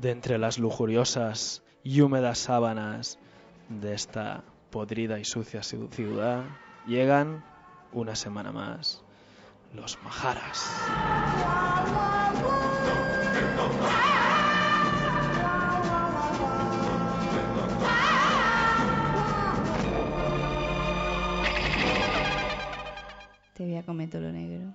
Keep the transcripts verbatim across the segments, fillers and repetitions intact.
de entre las lujuriosas y húmedas sábanas de esta podrida y sucia ciudad, llegan una semana más los Maharas. Te voy a comer todo lo negro.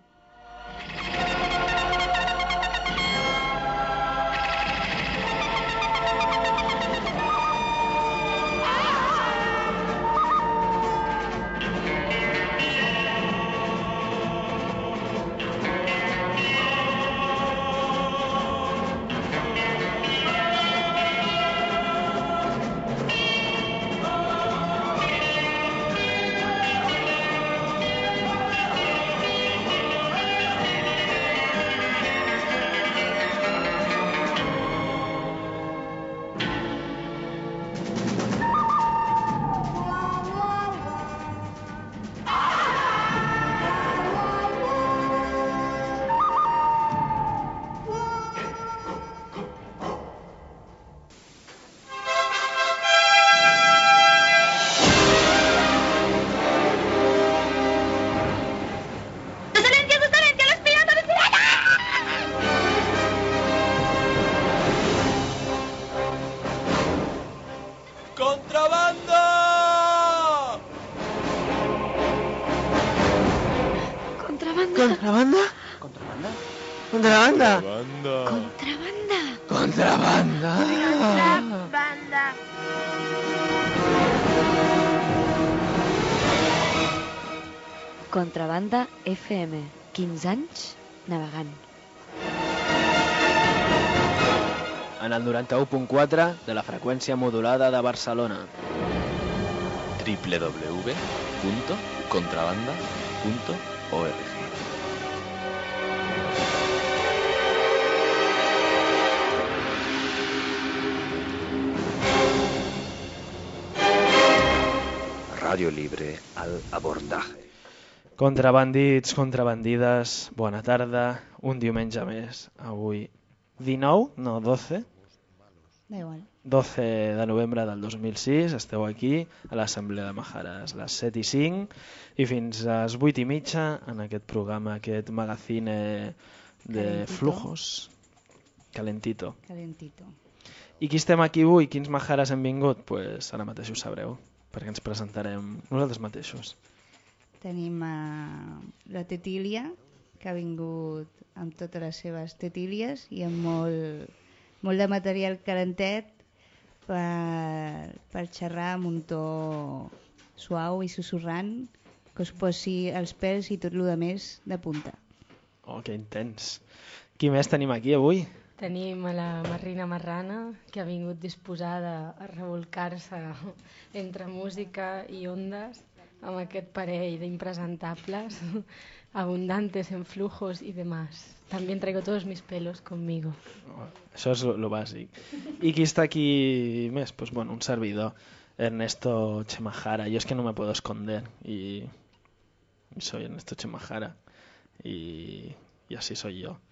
¿Contrabanda? ¿Contrabanda? ¿Contrabanda? Contrabanda. ¿Contrabanda? Contrabanda. Contrabanda F M, quinze anys navegant. En el noranta-u punt quatre de la freqüència modulada de Barcelona. w w w punt contrabanda punt org. Radio Libre al abordaje. Contrabandits, contrabandides, bona tarda. Un diumenge més. Avui dinou, no, doce. Da igual. doce de novembre del dos mil sis. Esteu aquí a l'Assemblea de Maharas, les set i cinc i fins a les vuit i mitja en aquest programa, aquest magazine de Calentito. flujos. Calentito. Calentito. I qui estem aquí avui? Quins Maharas han vingut? Pues ara mateix ho sabreu, perquè ens presentarem nosaltres mateixos. Tenim a la Tetília, que ha vingut amb totes les seves tetílies i amb molt, molt de material calentet per, per xerrar amb un to suau i susurrant que us posi els pèls i tot el de més de punta. Oh, que intens. Qui més tenim aquí avui? Tenim a la Marrina Marrana, que ha vingut disposada a revolcar-se entre música i ondes amb aquest parell d'impresentables, abundantes en flujos y demás. También traigo todos mis pelos conmigo. Oh, això és lo, lo bàsic. I qui està aquí més? Pues bueno, un servidor, Ernesto Chemajara. Yo es que no me puedo esconder y, y soy Ernesto Chemajara y, y así soy yo.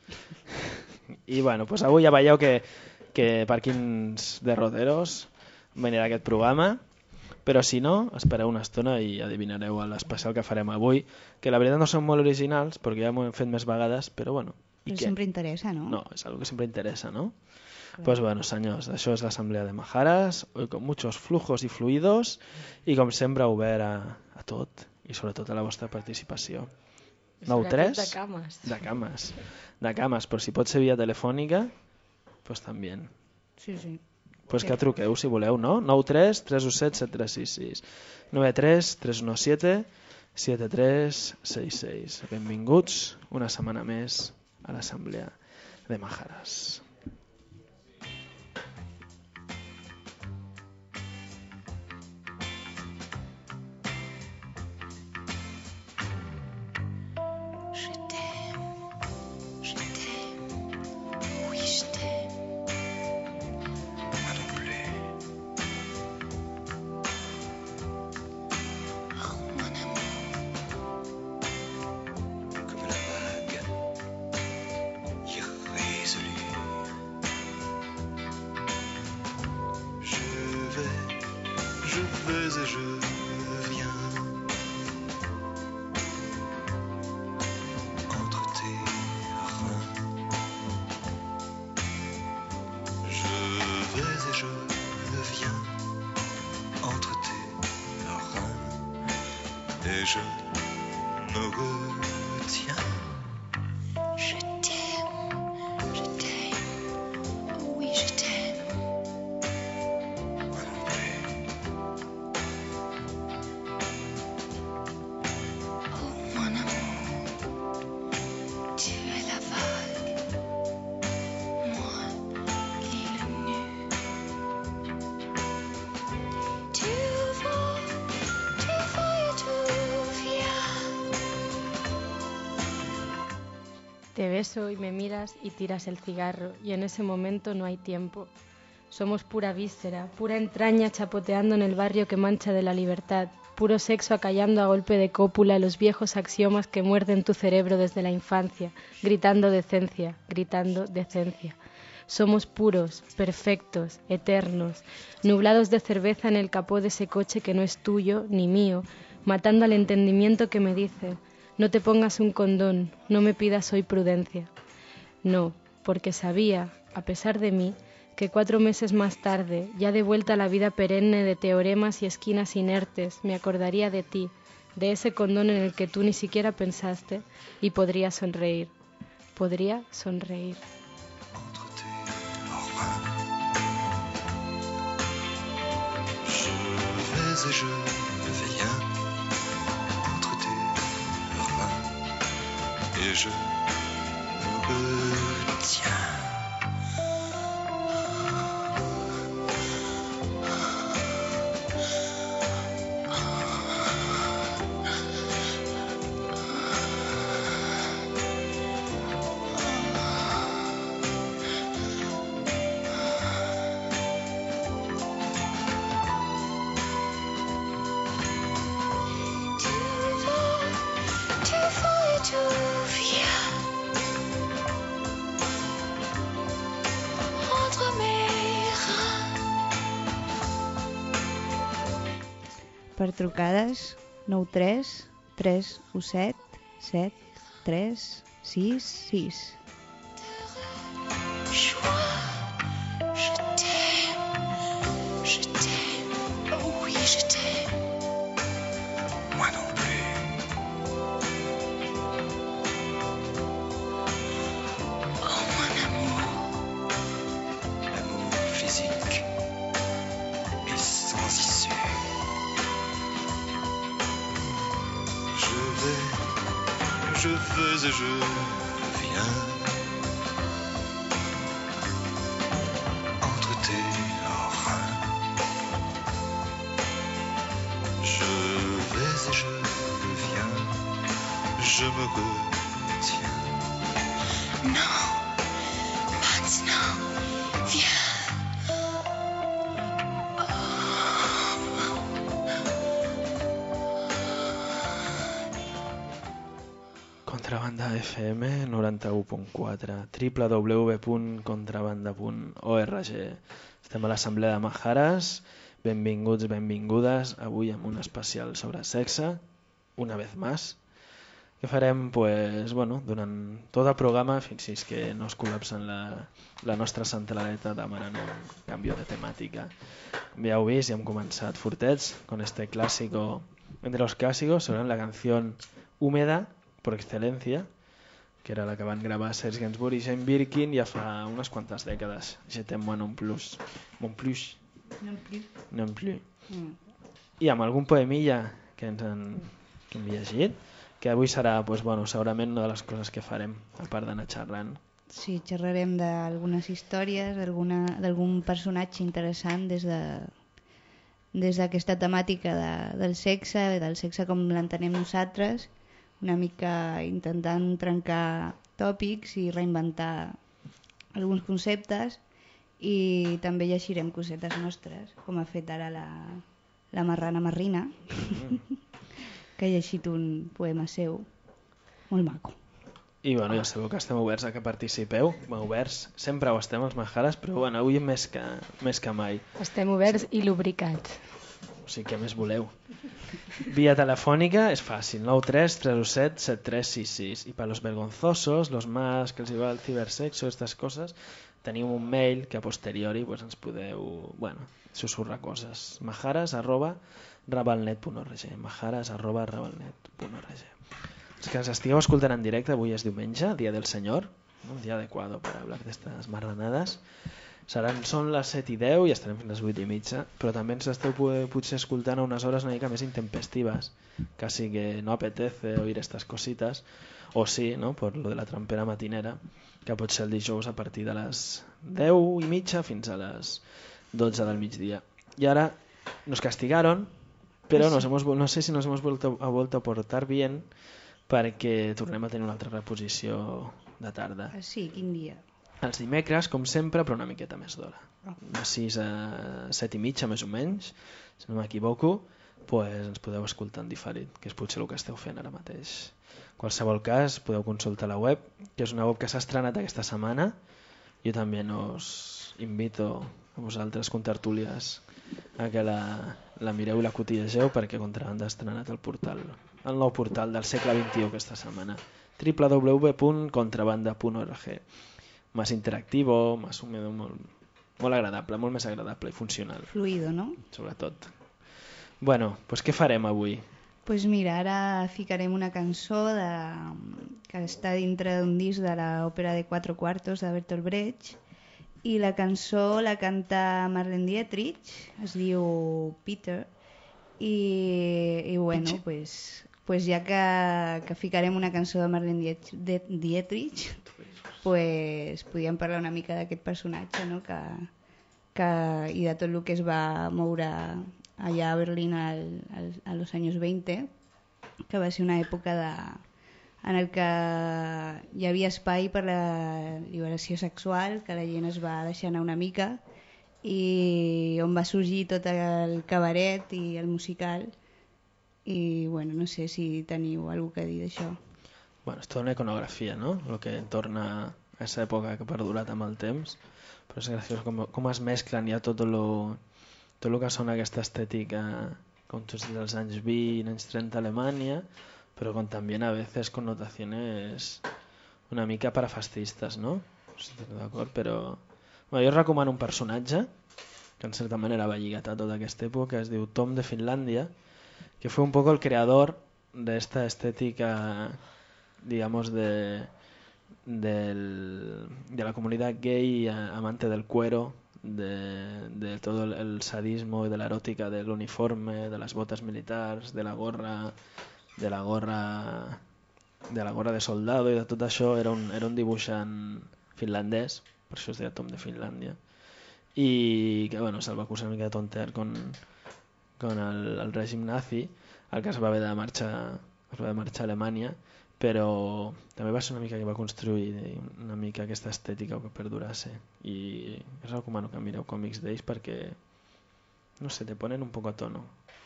I bueno, pues avui ja veieu que, que per quins derroteros venirà aquest programa, però si no, espereu una estona i adivinareu l'especial que farem avui, que la veritat no són molt originals, perquè ja m'ho hem fet més vegades, però bueno. Però sempre interessa, ¿no? No, es algo que siempre interesa, ¿no? Claro. Pues bueno, senyors, això és l'Assemblea de Maharas, hoy con muchos flujos y fluidos, i com sempre obert a, a tot, i sobretot a la vostra participació. nou tres De cames. De cames. De cames, però si pot ser via telefònica, pues també. Sí, sí. Pues que truqueu si voleu, no? nou tres tres u set set tres sis sis nou tres tres u set set tres sis sis. Benvinguts una setmana més a l'Assemblea de Maharas. Comme la vague irrésolue je vais et je viens entre tes reins. Je vais et je viens entre tes reins et je me retiens. Je t'aime, je t'aime, oh oui je t'aime. Moi non plus. Oh mon amour, tu es la vague, moi l'île nue. Tu vas, tu vas et tu viens. Te beso y me miras y tiras el cigarro, y en ese momento no hay tiempo. Somos pura víscera, pura entraña chapoteando en el barrio que mancha de la libertad, puro sexo acallando a golpe de cópula los viejos axiomas que muerden tu cerebro desde la infancia, gritando decencia, gritando decencia. Somos puros, perfectos, eternos, nublados de cerveza en el capó de ese coche que no es tuyo ni mío, matando al entendimiento que me dice: no te pongas un condón, no me pidas hoy prudencia. No, porque sabía, a pesar de mí, que cuatro meses más tarde, ya de vuelta a la vida perenne de teoremas y esquinas inertes, me acordaría de ti, de ese condón en el que tú ni siquiera pensaste, y podría sonreír. Podría sonreír. Entre tes reins. Je vais et je viens entre tes reins et je me retiens. Tu vas, tu vas et tu viens entre mes reins. Per trucades, nou tres tres u set set tres sis sis. Joie, je t'aime, je t'aime, oh oui je t'aime. Moi non plus. Oh mon amour, L'amour physique et sans issue. Je vais, je vais et je viens entre tes reins. Je vais et je viens, je me retiens. non, maintenant, viens. Contrabanda F M noranta-u punt quatre, w w w punt contrabanda punt org. Estem a l'Assemblea de Majares. Benvinguts, benvingudes. Avui amb un especial sobre sexe, una vez más. Que farem, pues, bueno, durant tot el programa, fins que no es col·lapsen la, la nostra centraleta demanant un canvi de temàtica. Ja heu vist, ja hem començat fortets con este clásico, entre los clásicos, sobre la canción húmeda por excelencia, que era la que van gravar Serge Gainsbourg i Jane Birkin ja fa unes quantes dècades. Je t'aime moi non plus. Mon plus. Non plus. Non plus. Mm. I amb algun poemilla que ens han, que hem llegit, que avui serà, pues, bueno, segurament una de les coses que farem, a part d'anar xerrant. Sí, xerrarem d'algunes històries, d'alguna- d'algun personatge interessant des de des d'aquesta temàtica de, del sexe, del sexe com l'entenem nosaltres, una mica intentant trencar tòpics i reinventar alguns conceptes, i també llegirem cosetes nostres, com ha fet ara la, la Marrana Marrina, que ha llegit un poema seu molt maco. I bueno, ja sabeu que estem oberts a que participeu, oberts, sempre ho estem els Majares, però bueno, avui més que, més que mai. Estem oberts i lubricats. O sigui, què més voleu? Via telefònica és fàcil, nou tres tres set set tres sis sis. I per los vergonzosos, los más que els va el cibersexo, estas coses, teniu un mail que a posteriori pues, ens podeu, bueno, susurrar coses. majares arroba rabalnet punt org majares arroba rabalnet punt org. Els que ens estigueu escoltant en directe, avui és diumenge, dia del senyor, ¿no? Un dia adequado per hablar d'estes marranades. Seran, són les set i deu i estarem fins les vuit i mitja, però també ens esteu potser escoltant a unes hores una mica més intempestives, casi que no apetece oír estas cositas, o sí, ¿no? Por lo de la trampera matinera, que pot ser el dijous a partir de les deu i mitja fins a les dotze del migdia. Y ahora nos castigaron, pero nos hemos, no sé si nos hemos vuelto a, vuelto a portar bien perquè tornem a tenir una altra reposició de tarda. Ah, sí, quin dia? Els dimecres, com sempre, però una miqueta més d'hora. De sis a set i mitja, més o menys, si no m'equivoco, pues ens podeu escoltar en diferit, que és potser el que esteu fent ara mateix. En qualsevol cas, podeu consultar la web, que és una web que s'ha estrenat aquesta setmana. Jo també us invito a vosaltres, contertúlies, a que la, la mireu i la cotillegeu, perquè Contrabanda ha estrenat el portal, el nou portal del segle vint-i-u aquesta setmana, w w w punt contrabanda punt org. Más interactivo, más húmedo, molt, molt agradable, molt més agradable i funcional. Fluido, no? Sobretot. Bueno, doncs què farem avui? Pues mira, ara ficarem una cançó de... que està dintre d'un disc de l'òpera de Quatre Quartos de Bertolt Brecht, i la cançó la canta Marlene Dietrich, es diu Peter, i, i bueno, pues, pues ja que, que ficarem una cançó de Marlene Dietrich, pues podíem parlar una mica d'aquest personatge, no? que, que, i de tot el que es va moure allà a Berlín al, al, a los años veinte, que va ser una època de, en el que hi havia espai per la liberació sexual, que la gent es va deixar anar una mica, i on va sorgir tot el cabaret i el musical, i bueno, no sé si teniu alguna cosa a dir d'això. Bueno, és tota una iconografia, no? El que torna a aquesta època que ha perdurat amb el temps, però és graciós com, com es mesclen ja tot lo, tot el que sona aquesta estètica, com tu dius, dels anys vint, anys trenta a Alemanya, però com també a veces connotaciones una mica parafascistes, no? No sé si estàs d'acord, però... Bueno, jo recomano un personatge que en certa manera va lligat a tota aquesta època, es diu Tom de Finlàndia, que fue un poco el creador de esta estética, digamos, de, del, de la comunidad gay, amante del cuero, de, de todo el, el sadismo y de la erótica del uniforme, de las botas militares, de la gorra, de la gorra, de la gorra de soldado, i de tot això. Era un, era un dibuixant finlandès, per això es deia Tom de Finlàndia, i que bueno, se'l va acusar una mica de tonter con, con el, el règim nazi, el que es va haver de marxar, es va haver de marxar a Alemanya, però també va ser una mica que va construir una mica aquesta estètica que perdurase, i us recomano que mireu còmics d'ells perquè, no sé, te ponen un poc a tono.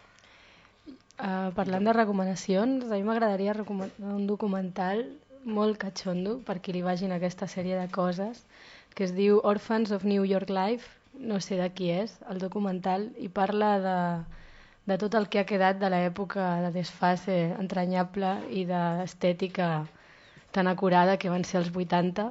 Uh, parlant de recomanacions, a mi m'agradaria recomanar un documental molt catxondo per qui li vagin aquesta sèrie de coses, que es diu Orphans of New York Life, no sé de qui és el documental, i parla de, de tot el que ha quedat de l'època de desfase entranyable i d'estètica tan acurada que van ser els vuitanta,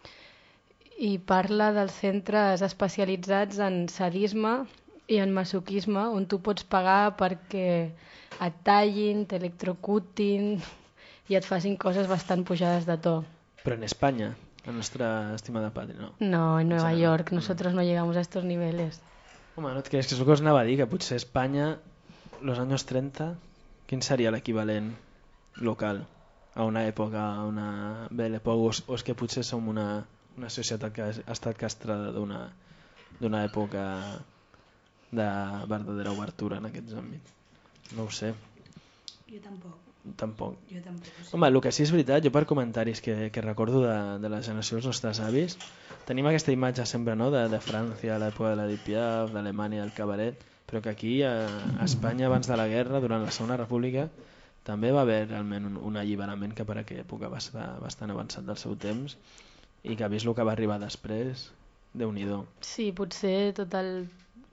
i parla dels centres especialitzats en sadisme i en masoquisme, on tu pots pagar perquè et tallin, t'electrocutin i et facin coses bastant pujades de to. Però en Espanya, la nostra estimada patria, no? No, en Nueva York, nosotros no llegamos a estos niveles. Home, no et creus que és el que us anava a dir, que potser Espanya, los años treinta, quin seria l'equivalent local a una època, a una belle època, o, o és que potser som una, una societat que ha estat castrada d'una d'una època de verdadera obertura en aquests àmbits? No ho sé. Jo tampoc. Tampoc. Jo tampoc ho sé. Home, el que sí és veritat, jo per comentaris que, que recordo de, de la generació dels nostres avis, tenim aquesta imatge sempre, no?, de, de França, l'època de l'Edith Piaf, d'Alemanya, del cabaret, però que aquí a, a Espanya abans de la guerra, durant la Segona República, també va haver realment un, un alliberament que per aquella època va estar bastant avançat del seu temps, i que ha vist el que va arribar després, Déu-n'hi-do. Sí, potser tot el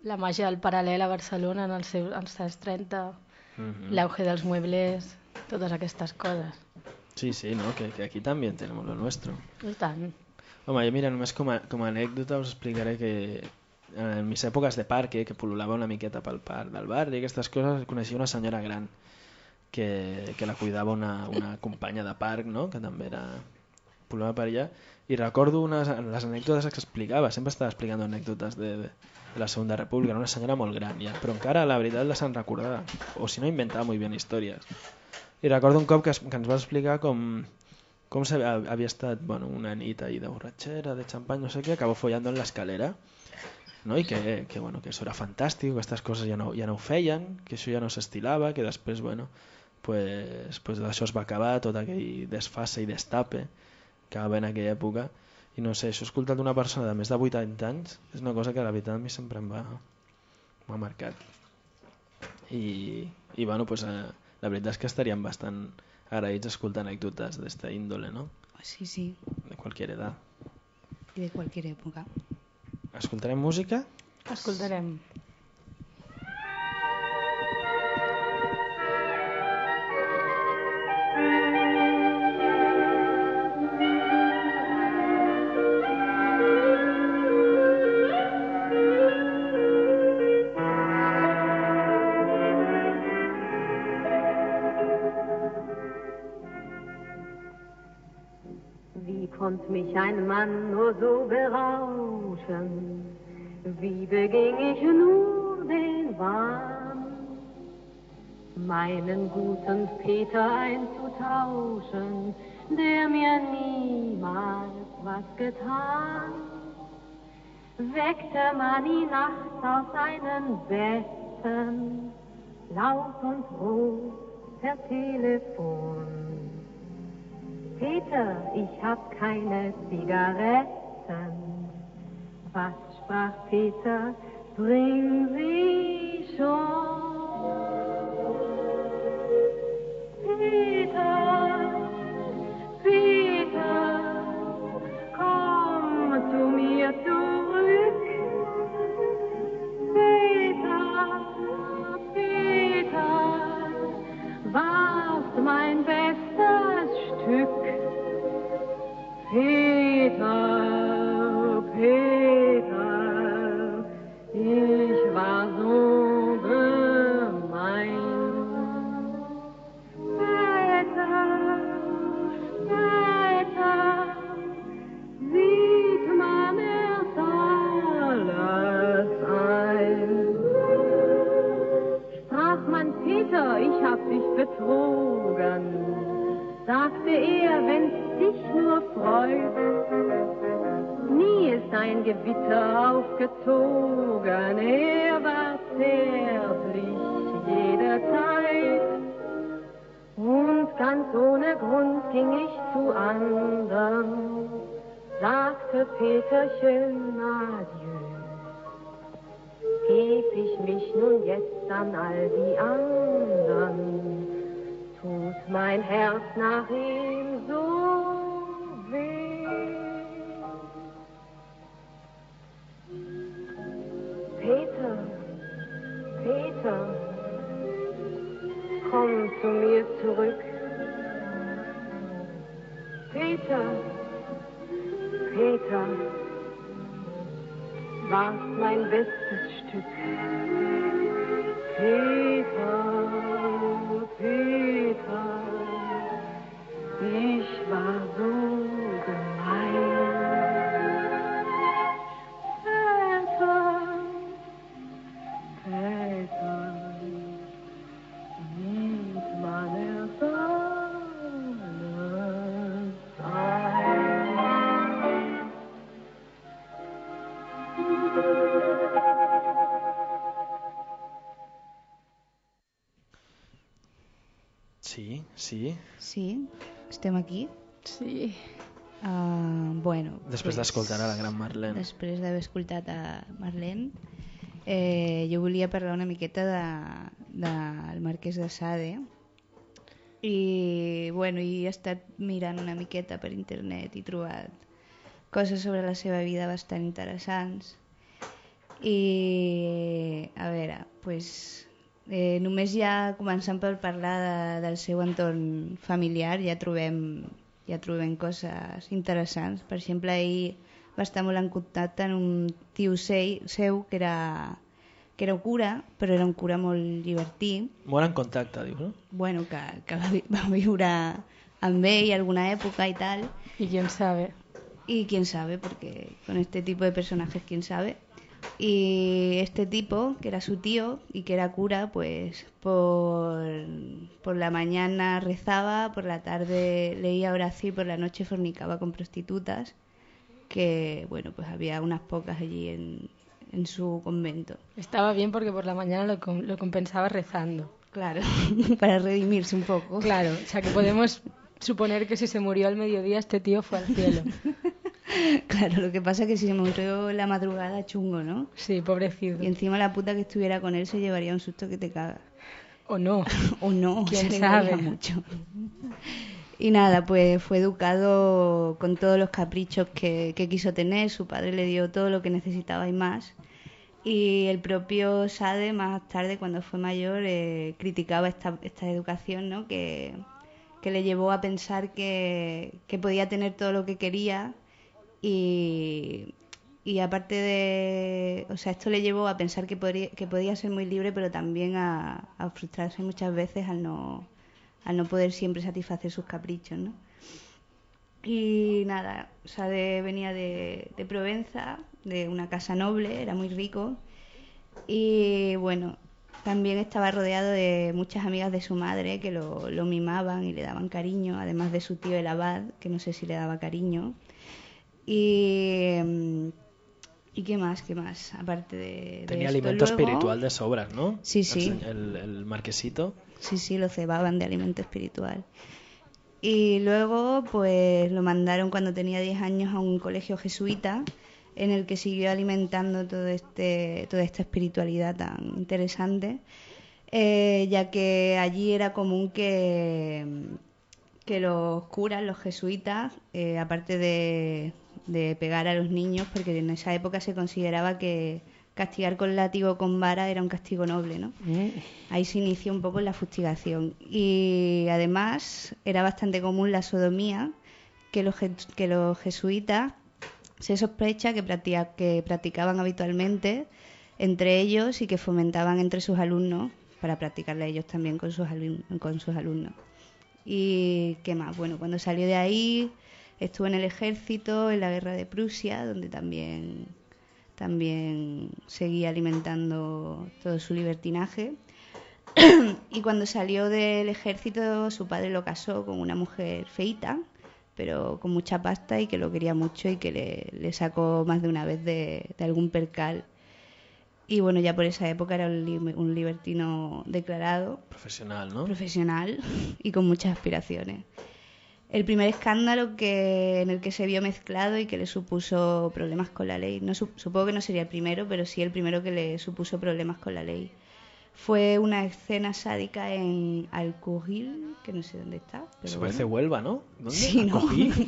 la màgia del paral·lel a Barcelona en els seus, als anys trenta, Mhm. l'auge dels muebles, totes aquestes coses. Sí, sí, no? que, que aquí también tenemos lo nuestro. I tant. Home, jo mira, només com a, com a anècdota us explicaré que en mis èpoques de parque, que pol·lulava una miqueta pel parc del barri, aquestes coses, coneixia una senyora gran que, que la cuidava una, una companya de parc, no? Que també era pol·lulava per allà, i recordo unes, les anècdotes que explicava, sempre estava explicant anècdotes de, de, de la Segunda República, era una senyora molt gran ja, però encara la veritat la se'n recordava, o si no inventava molt bé històries. I recordo un cop que, es, que ens va explicar com com se, havia estat bueno, una nit ahí de borratxera, de xampany, no sé què, acabó follando en l'escalera, no? I que, que, bueno, que això era fantàstic, que aquestes coses ja no, ja no ho feien, que això ja no s'estilava, que després, bueno, pues, pues d'això es va acabar, tot aquell desfase i destape que va haver en aquella època, i no sé, això escoltat d'una persona de més de vuitanta anys és una cosa que la veritat a mi sempre em va, m'ha marcat. I, i bueno, pues, eh, la veritat és que estaríem bastant agraïts escoltar anècdotes d'esta índole, ¿no? Sí, sí. De cualquier edad. Y de cualquier época. ¿Escoltarem música? Escoltarem. Wie konnt mich ein Mann nur so berauschen? Wie beging ich nur den Wahn, meinen guten Peter einzutauschen, der mir niemals was getan? Weckte man ihn nachts aus seinen Betten, laut und rot per Telefon. Peter, ich hab keine Zigaretten. Was sprach Peter? Bring sie schon. Peter, Peter, komm zu mir zurück. Peter, Peter, warst mein bestes Stück. Peter, Peter, ich war so gemein. Peter, Peter, sieht man erst alles ein. Sprach man Peter, ich hab dich betrogen, sagte er, wenn's dich nur freut, nie ist ein Gewitter aufgezogen, er war zärtlich jederzeit. Und ganz ohne Grund ging ich zu andern, sagte Peterchen adieu. Geb ich mich nun jetzt an all die anderen, tut mein Herz nach ihm so weh. Peter, Peter, komm zu mir zurück. Peter, Peter, warst mein bestes Stück. Peter, Peter, ich war so gemein. Peter, Peter, sieht man erst alles ein. Sí, sí. Sí, estem aquí. Sí. Uh, bueno, Després pues, d'escoltar a la gran Marlene. Després d'haver escoltat a Marlene, eh, jo volia parlar una miqueta de, del Marquès de Sade. I, bueno, i he estat mirant una miqueta per internet i he trobat coses sobre la seva vida bastant interessants. I, a veure, pues, eh, només ja començant per parlar de, del seu entorn familiar ja trobem, ja trobem coses interessants. Per exemple, ahir va estar molt en contacte amb un tio seu que era, que era un cura, però era un cura molt llibertí. Molt en contacte, dius, no? Bueno, que, que va, va viure amb ell alguna època i tal. Y quién sabe. Y quién sabe, porque con este tipo de personajes, quién sabe. Y este tipo, que era su tío y que era cura, pues por, por la mañana rezaba, por la tarde leía oración y por la noche fornicaba con prostitutas, que bueno, pues había unas pocas allí en, en su convento. Estaba bien porque por la mañana lo, com- lo compensaba rezando. Claro, para redimirse un poco. Claro, o sea que podemos suponer que si se murió al mediodía este tío fue al cielo. Claro, lo que pasa es que si se murió en la madrugada, chungo, ¿no? Sí, pobrecito. Y encima la puta que estuviera con él se llevaría un susto que te cagas. O no. O no, ¿Quién se le sabe? daría mucho. Y nada, pues fue educado con todos los caprichos que, que quiso tener. Su padre le dio todo lo que necesitaba y más. Y el propio Sade, más tarde, cuando fue mayor, eh, criticaba esta, esta educación, ¿no? Que, que le llevó a pensar que, que podía tener todo lo que quería. Y, y aparte de, o sea, esto le llevó a pensar que podría, que podía ser muy libre, pero también a, a frustrarse muchas veces al no, al no poder siempre satisfacer sus caprichos, ¿no? Y nada, Sade venía de, de Provenza, de una casa noble, era muy rico y bueno, también estaba rodeado de muchas amigas de su madre que lo, lo mimaban y le daban cariño, además de su tío el abad, que no sé si le daba cariño. Y, ¿y qué más? ¿Qué más? Aparte de, de Tenía esto, alimento luego... espiritual de sobras, ¿no? Sí, sí. El, el marquesito. Sí, sí, lo cebaban de alimento espiritual. Y luego, pues lo mandaron cuando tenía diez años a un colegio jesuita en el que siguió alimentando todo este, toda esta espiritualidad tan interesante, eh, ya que allí era común que, que los curas, los jesuitas, eh, aparte de, de pegar a los niños, porque en esa época se consideraba que castigar con látigo o con vara era un castigo noble, ¿no? Mm. Ahí se inició un poco la fustigación. Y además era bastante común la sodomía, que los, que los jesuitas se sospecha que, practica, que practicaban habitualmente entre ellos y que fomentaban entre sus alumnos para practicarla ellos también con sus, alumnos, con sus alumnos. ¿Y qué más? Bueno, cuando salió de ahí estuvo en el ejército, en la guerra de Prusia, donde también... también seguía alimentando todo su libertinaje. Y cuando salió del ejército, su padre lo casó con una mujer feíta, pero con mucha pasta y que lo quería mucho y que le, le sacó más de una vez de, de algún percal. Y bueno, ya por esa época era un, li un libertino declarado. Profesional, ¿no? Profesional y con muchas aspiraciones. El primer escándalo que, en el que se vio mezclado y que le supuso problemas con la ley, no, supongo que no sería el primero, pero sí el primero que le supuso problemas con la ley, fue una escena sádica en Alcogil, que no sé dónde está. Pero Eso bueno. parece Huelva, ¿no? ¿Dónde? Sí, ¿no?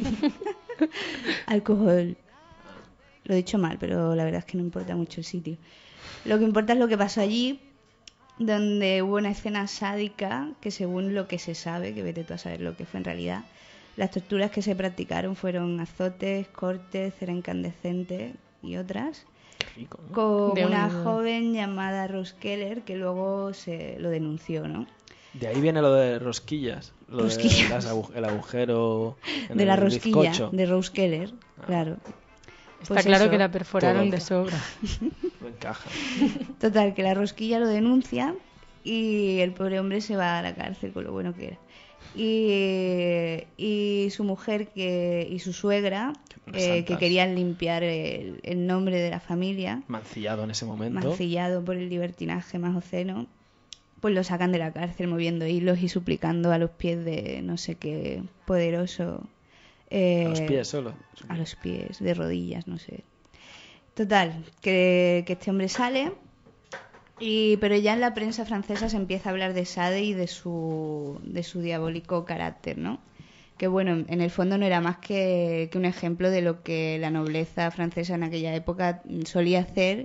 Alcohol. Lo he dicho mal, pero la verdad es que no importa mucho el sitio. Lo que importa es lo que pasó allí, donde hubo una escena sádica que, según lo que se sabe, que vete tú a saber lo que fue en realidad, las torturas que se practicaron fueron azotes, cortes, cera incandescente y otras. Qué rico, ¿no? Con De una un- joven llamada Rose Keller que luego se lo denunció, ¿no? De ahí viene lo de rosquillas. Lo Rosquillas. de las agu- el agujero en De la el rosquilla bizcocho. de Rose Keller, claro. Está Pues claro eso. que la perforaron Todo. de sobra. No encaja. Total, que la rosquilla lo denuncia y el pobre hombre se va a la cárcel con lo bueno que era. Y, y su mujer que, y su suegra, eh, que Santas. querían limpiar el, el nombre de la familia, Mancillado en ese momento. mancillado por el libertinaje más obsceno, pues lo sacan de la cárcel moviendo hilos y suplicando a los pies de no sé qué poderoso. eh, A los pies solo. a los pies, de rodillas, no sé. Total, que, que este hombre sale, y pero ya en la prensa francesa se empieza a hablar de Sade y de su, de su diabólico carácter, ¿no? Que bueno, en el fondo no era más que, que un ejemplo de lo que la nobleza francesa en aquella época solía hacer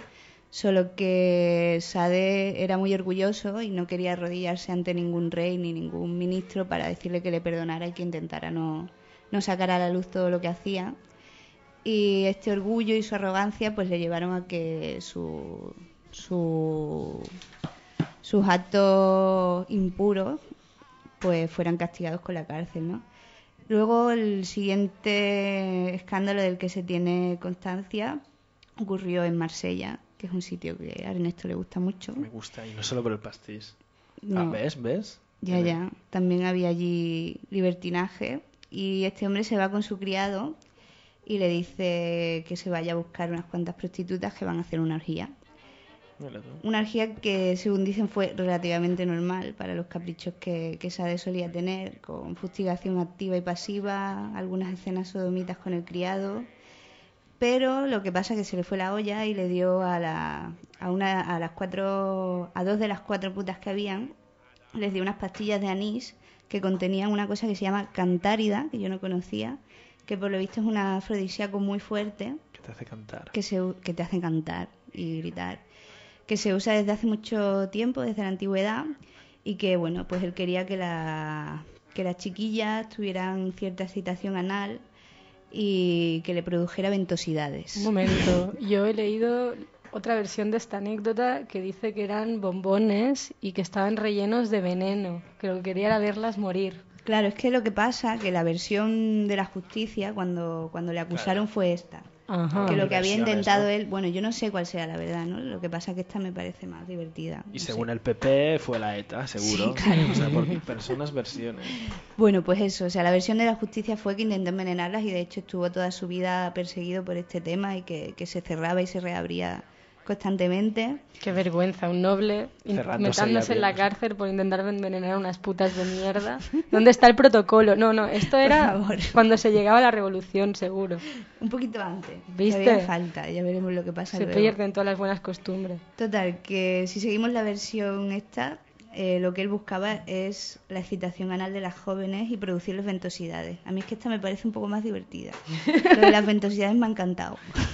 Solo que Sade era muy orgulloso y no quería arrodillarse ante ningún rey ni ningún ministro para decirle que le perdonara y que intentara no, no sacar a la luz todo lo que hacía. Y este orgullo y su arrogancia pues le llevaron a que su, su, sus actos impuros pues fueran castigados con la cárcel, ¿no? Luego el siguiente escándalo del que se tiene constancia ocurrió en Marsella, que es un sitio que a Ernesto le gusta mucho. Me gusta, y no solo por el pastis. No. Ah, ¿ves? ¿Ves? Ya, ya. También había allí libertinaje. Y este hombre se va con su criado y le dice que se vaya a buscar unas cuantas prostitutas que van a hacer una orgía. Una orgía que, según dicen, fue relativamente normal para los caprichos que, que Sade solía tener, con fustigación activa y pasiva, algunas escenas sodomitas con el criado. Pero lo que pasa es que se le fue la olla y le dio a la a una a las cuatro a dos de las cuatro putas que habían, les dio unas pastillas de anís que contenían una cosa que se llama cantárida, que yo no conocía, que por lo visto es un afrodisíaco muy fuerte, que te hace cantar, que se que te hace cantar y gritar, que se usa desde hace mucho tiempo, desde la antigüedad, y que bueno, pues él quería que la que las chiquillas tuvieran cierta excitación anal y que le produjera ventosidades. Un momento, yo he leído otra versión de esta anécdota que dice que eran bombones y que estaban rellenos de veneno, que lo que quería era verlas morir. Claro, es que lo que pasa, que la versión de la justicia cuando, cuando le acusaron claro. fue esta. Ajá. Que lo que había intentado ¿no? él, bueno, yo no sé cuál sea la verdad, ¿no? Lo que pasa es que esta me parece más divertida. Y no según sé. el P P fue la ETA, seguro. Sí, claro. O sea, por personas, versiones. Bueno, pues eso, o sea, la versión de la justicia fue que intentó envenenarlas y de hecho estuvo toda su vida perseguido por este tema y que, que se cerraba y se reabría constantemente. Qué vergüenza, un noble Cerrándose metándose ya en la bien. cárcel por intentar envenenar a unas putas de mierda. ¿Dónde está el protocolo? No, no, esto era Por favor. cuando se llegaba a la revolución, seguro. Un poquito antes. ¿Viste? Todavía falta, ya veremos lo que pasa Se luego. pierden todas las buenas costumbres. Total, que si seguimos la versión esta, eh, lo que él buscaba es la excitación anal de las jóvenes y producirles ventosidades. A mí es que esta me parece un poco más divertida. Lo de las ventosidades me ha encantado.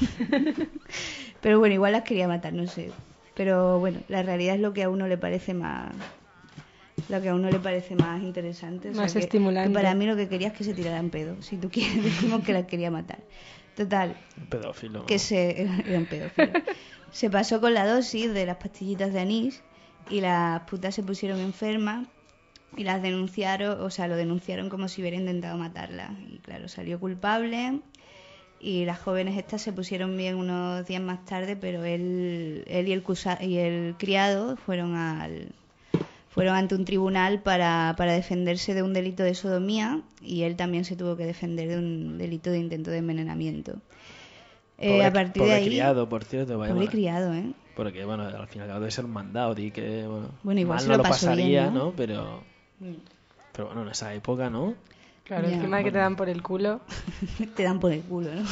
Pero bueno, igual las quería matar, no sé. Pero bueno, la realidad es lo que a uno le parece más... Lo que a uno le parece más interesante. O sea, Más que- estimulante. que para mí lo que quería es que se tiraran pedo. Si tú quieres, decimos que las quería matar. Total, Un pedófilo. ¿no? que se era un pedófilo. Se pasó con la dosis de las pastillitas de anís y las putas se pusieron enfermas y las denunciaron, o sea, lo denunciaron como si hubiera intentado matarlas. Y claro, salió culpable y las jóvenes estas se pusieron bien unos días más tarde, pero él, él y el cusa- y el criado fueron al fueron ante un tribunal para, para defenderse de un delito de sodomía y él también se tuvo que defender de un delito de intento de envenenamiento. Eh, Pobre, a partir pobre de ahí, criado, por cierto. Vaya, pobre bueno, criado, ¿eh? porque, bueno, al final debe ser un mandado. Di que, bueno, Bueno, igual mal se no lo lo pasó pasaría, bien, ¿no? ¿no? Pero, pero bueno, en esa época, ¿no? Claro, Ya, encima de que te dan por el culo. Te dan por el culo, ¿no?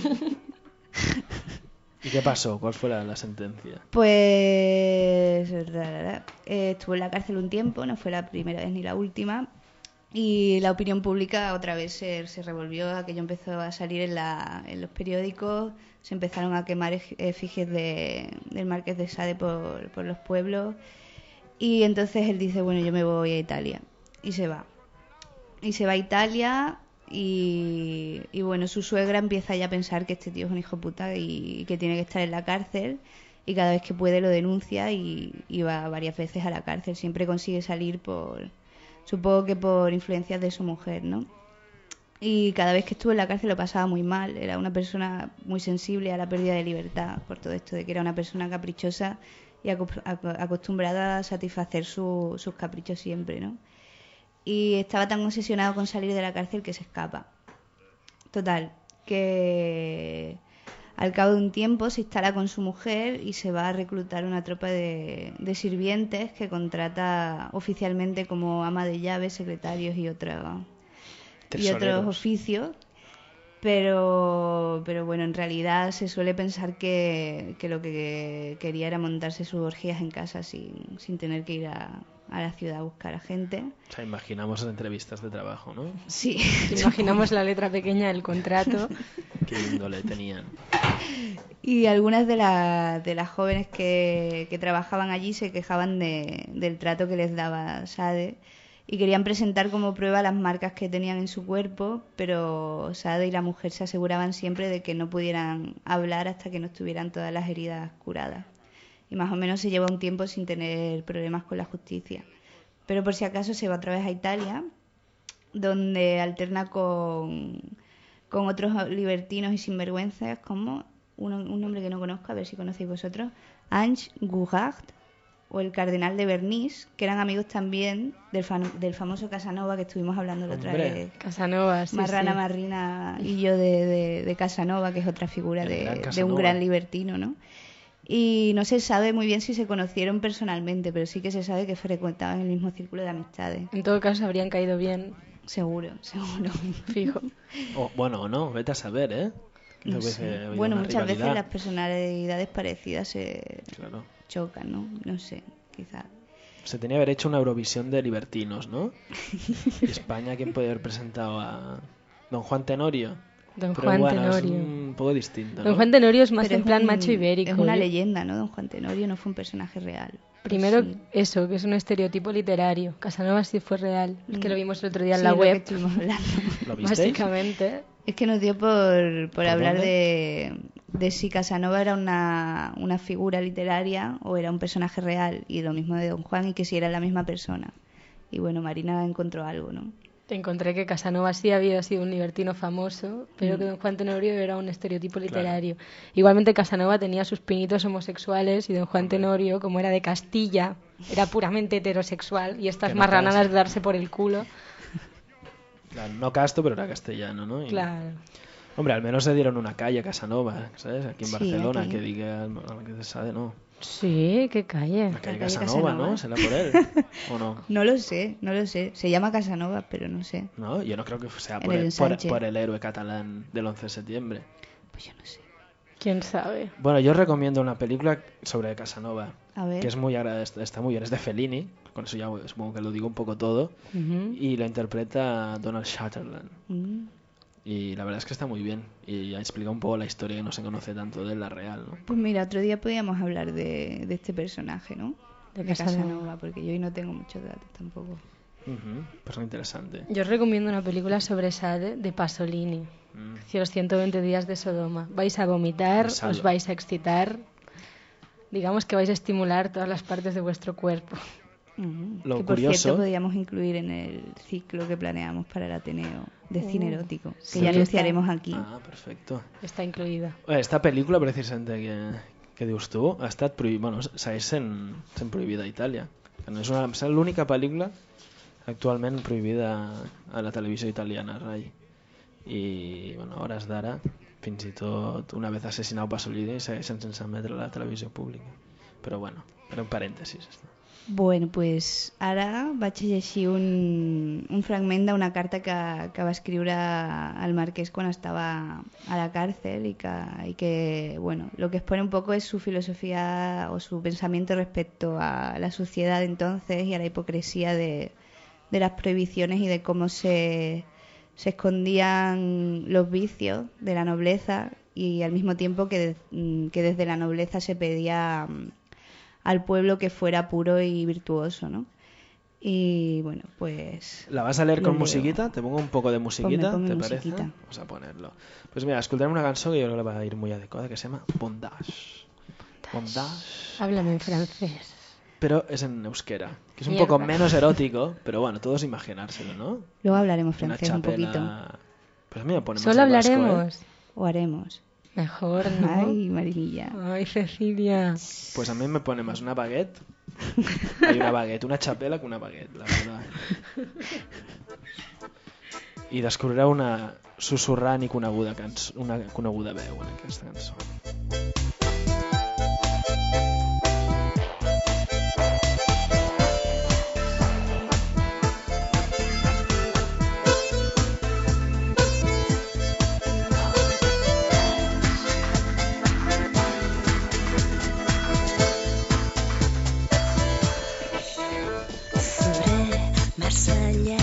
¿Y qué pasó? ¿Cuál fue la, la sentencia? Pues ra, ra, ra. Eh, estuvo en la cárcel un tiempo, no fue la primera vez ni la última, y la opinión pública otra vez se, se revolvió, aquello empezó a salir en, la, en los periódicos, se empezaron a quemar ej- efigies de, del Marqués de Sade por, por los pueblos, y entonces él dice, bueno, yo me voy a Italia, y se va. Y se va a Italia y, y bueno, su suegra empieza ya a pensar que este tío es un hijo puta y, y que tiene que estar en la cárcel y cada vez que puede lo denuncia y, y va varias veces a la cárcel. Siempre consigue salir por, supongo que por influencias de su mujer, ¿no? Y cada vez que estuvo en la cárcel lo pasaba muy mal. Era una persona muy sensible a la pérdida de libertad por todo esto de que era una persona caprichosa y aco- aco- acostumbrada a satisfacer su- sus caprichos siempre, ¿no? Y estaba tan obsesionado con salir de la cárcel que se escapa. Total, que al cabo de un tiempo se instala con su mujer y se va a reclutar una tropa de, de sirvientes que contrata oficialmente como ama de llaves, secretarios y, otra, y otros Tesoreros. oficios. Pero, pero bueno, en realidad se suele pensar que, que lo que quería era montarse sus orgías en casa sin, sin tener que ir a, a la ciudad a buscar a gente. O sea, imaginamos entrevistas de trabajo, ¿no? Sí. Imaginamos la letra pequeña del contrato. Qué índole tenían. Y algunas de, la, de las jóvenes que, que trabajaban allí se quejaban de, del trato que les daba Sade y querían presentar como prueba las marcas que tenían en su cuerpo, pero Sade y la mujer se aseguraban siempre de que no pudieran hablar hasta que no estuvieran todas las heridas curadas. Y más o menos se lleva un tiempo sin tener problemas con la justicia. Pero por si acaso se va otra vez a Italia, donde alterna con, con otros libertinos y sinvergüenzas como un, un nombre que no conozco, a ver si conocéis vosotros, Ange Gougart o el cardenal de Bernis, que eran amigos también del, fan, del famoso Casanova que estuvimos hablando la otra vez. Casanova, sí, Marrana sí. Marrina y yo de, de, de Casanova, que es otra figura de, de un gran libertino, ¿no? Y no se sabe muy bien si se conocieron personalmente, pero sí que se sabe que frecuentaban el mismo círculo de amistades. En todo caso, habrían caído bien. Seguro, seguro. Fijo. O, bueno, o no, vete a saber, ¿eh? No Creo que sé. había Bueno, una muchas rivalidad. veces las personalidades parecidas se Claro. chocan, ¿no? No sé, quizá. Se tenía que haber hecho una Eurovisión de libertinos, ¿no? Y España, ¿quién puede haber presentado a Don Juan Tenorio? Don Pero Juan bueno, Tenorio. es un poco distinto, ¿no? Don Juan Tenorio es más Pero en es plan un- macho ibérico. Es una Yo- leyenda, ¿no? Don Juan Tenorio no fue un personaje real. Primero, Pues sí. eso, que es un estereotipo literario. Casanova sí fue real. Es que lo vimos el otro día en Sí, la lo que web. estuvimos hablando. ¿Lo visteis? Básicamente. Es que nos dio por, por hablar dónde? de, de si Casanova era una, una figura literaria o era un personaje real, y lo mismo de Don Juan, y que si era la misma persona. Y bueno, Marina encontró algo, ¿no? Encontré que Casanova sí había sido un libertino famoso, pero Mm. que Don Juan Tenorio era un estereotipo literario. Igualmente Casanova tenía sus pinitos homosexuales y Don Juan Tenorio, como era de Castilla, era puramente heterosexual y estas Que no marranadas caste. de darse por el culo. Claro, no casto, pero era castellano, ¿no? Y- Claro. Hombre, al menos se dieron una calle a Casanova, ¿sabes? Aquí en Sí, Barcelona, aquí. que diga al que se sabe, ¿no? Sí, qué calle. La calle calle Casanova, Casanova. ¿no? ¿Será por él? ¿O no? No lo sé, no lo sé. Se llama Casanova, pero no sé. No, yo no creo que sea En por el el, por, ensanche. por el héroe catalán del once de septiembre. Pues yo no sé. ¿Quién sabe? Bueno, yo recomiendo una película sobre Casanova, A ver. que es muy agra- está muy bien, es de Fellini, con eso ya supongo que lo digo un poco todo, Ujú. y lo interpreta Donald Sutherland. Mm. Y la verdad es que está muy bien, y explica un poco la historia que no se conoce tanto de la real, ¿no? Pues mira, otro día podíamos hablar de, de este personaje, ¿no? De De Casanova. Casanova, porque yo hoy no tengo muchos datos tampoco. Ujú, pues muy interesante. Yo os recomiendo una película sobre Sade de Pasolini. Mm. Los ciento veinte días de Sodoma. Vais a vomitar, Gonzalo. os vais a excitar. Digamos que vais a estimular todas las partes de vuestro cuerpo. Mm. Lo que por curioso- cierto podríamos incluir en el ciclo que planeamos para el Ateneo de cine Uh, erótico, que sí, ya está. anunciaremos aquí. Ah, perfecto. Està incluïda. Bé, Esta pel·lícula, precisament, que, que dius tu, ha estat prohibida, bueno, segueix sent, sent prohibida a Itàlia. Que no és una, és l'única pel·lícula actualment prohibida a la televisió italiana, Rai. I, bueno, a hores d'ara, fins i tot una vez assassinat Pasolini segueixen sense emetre a la televisió pública. Però bueno, era un parèntesis. Bueno, pues ara vaig a llegir un, un fragment d'una carta que, que va escriure al Marqués quan estava a la cárcel y que, y que, bueno, lo que expone un poco es su filosofía o su pensamiento respecto a la sociedad de entonces y a la hipocresía de, de las prohibiciones y de cómo se, se escondían los vicios de la nobleza y al mismo tiempo que, de- que desde la nobleza se pedía mm, al pueblo que fuera puro y virtuoso, ¿no? Y bueno, pues... ¿La vas a leer lo con leo. musiquita? Te pongo un poco de musiquita, Ponme, ponme ¿te musiquita. parece? Vamos a ponerlo. Pues mira, escucharemos una canción que yo creo que le va a ir muy adecuada, que se llama Bondage. Bondage. Háblame en francés. Pero es en euskera, que es un Mierda. poco menos erótico, pero bueno, todos imaginárselo, ¿no? Luego hablaremos Una francés un chapela- poquito. Pues a mí me pone más Solo el vasco, hablaremos. ¿eh? O haremos. Mejor, ¿no? Ay, Marinilla. Ay, Cecilia. Pues a mí me pone más una baguette. Hay una baguette, una chapela que una baguette, la verdad. I descobrirà una susurrant i coneguda, cançó, una coneguda veu en aquesta cançó. Arzaina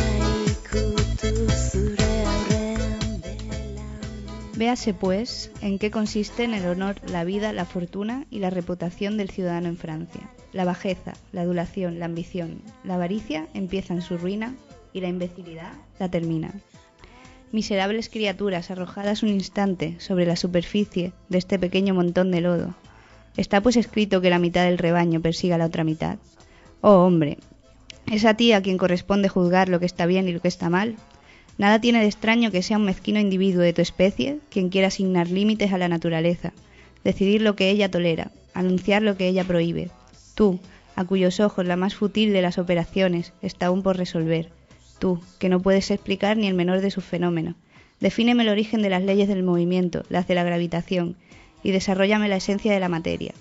ikutu zure aurrean belan. Véase, pues, en qué consisten el honor, la vida, la fortuna y la reputación del ciudadano en Francia. La bajeza, la adulación, la ambición, la avaricia empiezan su ruina y la imbecilidad la termina. Miserables criaturas arrojadas un instante sobre la superficie de este pequeño montón de lodo. ¿Está pues escrito que la mitad del rebaño persiga a la otra mitad? Oh, hombre, ¿es a ti a quien corresponde juzgar lo que está bien y lo que está mal? Nada tiene de extraño que sea un mezquino individuo de tu especie quien quiera asignar límites a la naturaleza, decidir lo que ella tolera, anunciar lo que ella prohíbe. Tú, a cuyos ojos la más fútil de las operaciones está aún por resolver. Tú, que no puedes explicar ni el menor de sus fenómenos. Defíneme el origen de las leyes del movimiento, las de la gravitación, y desarróllame la esencia de la materia.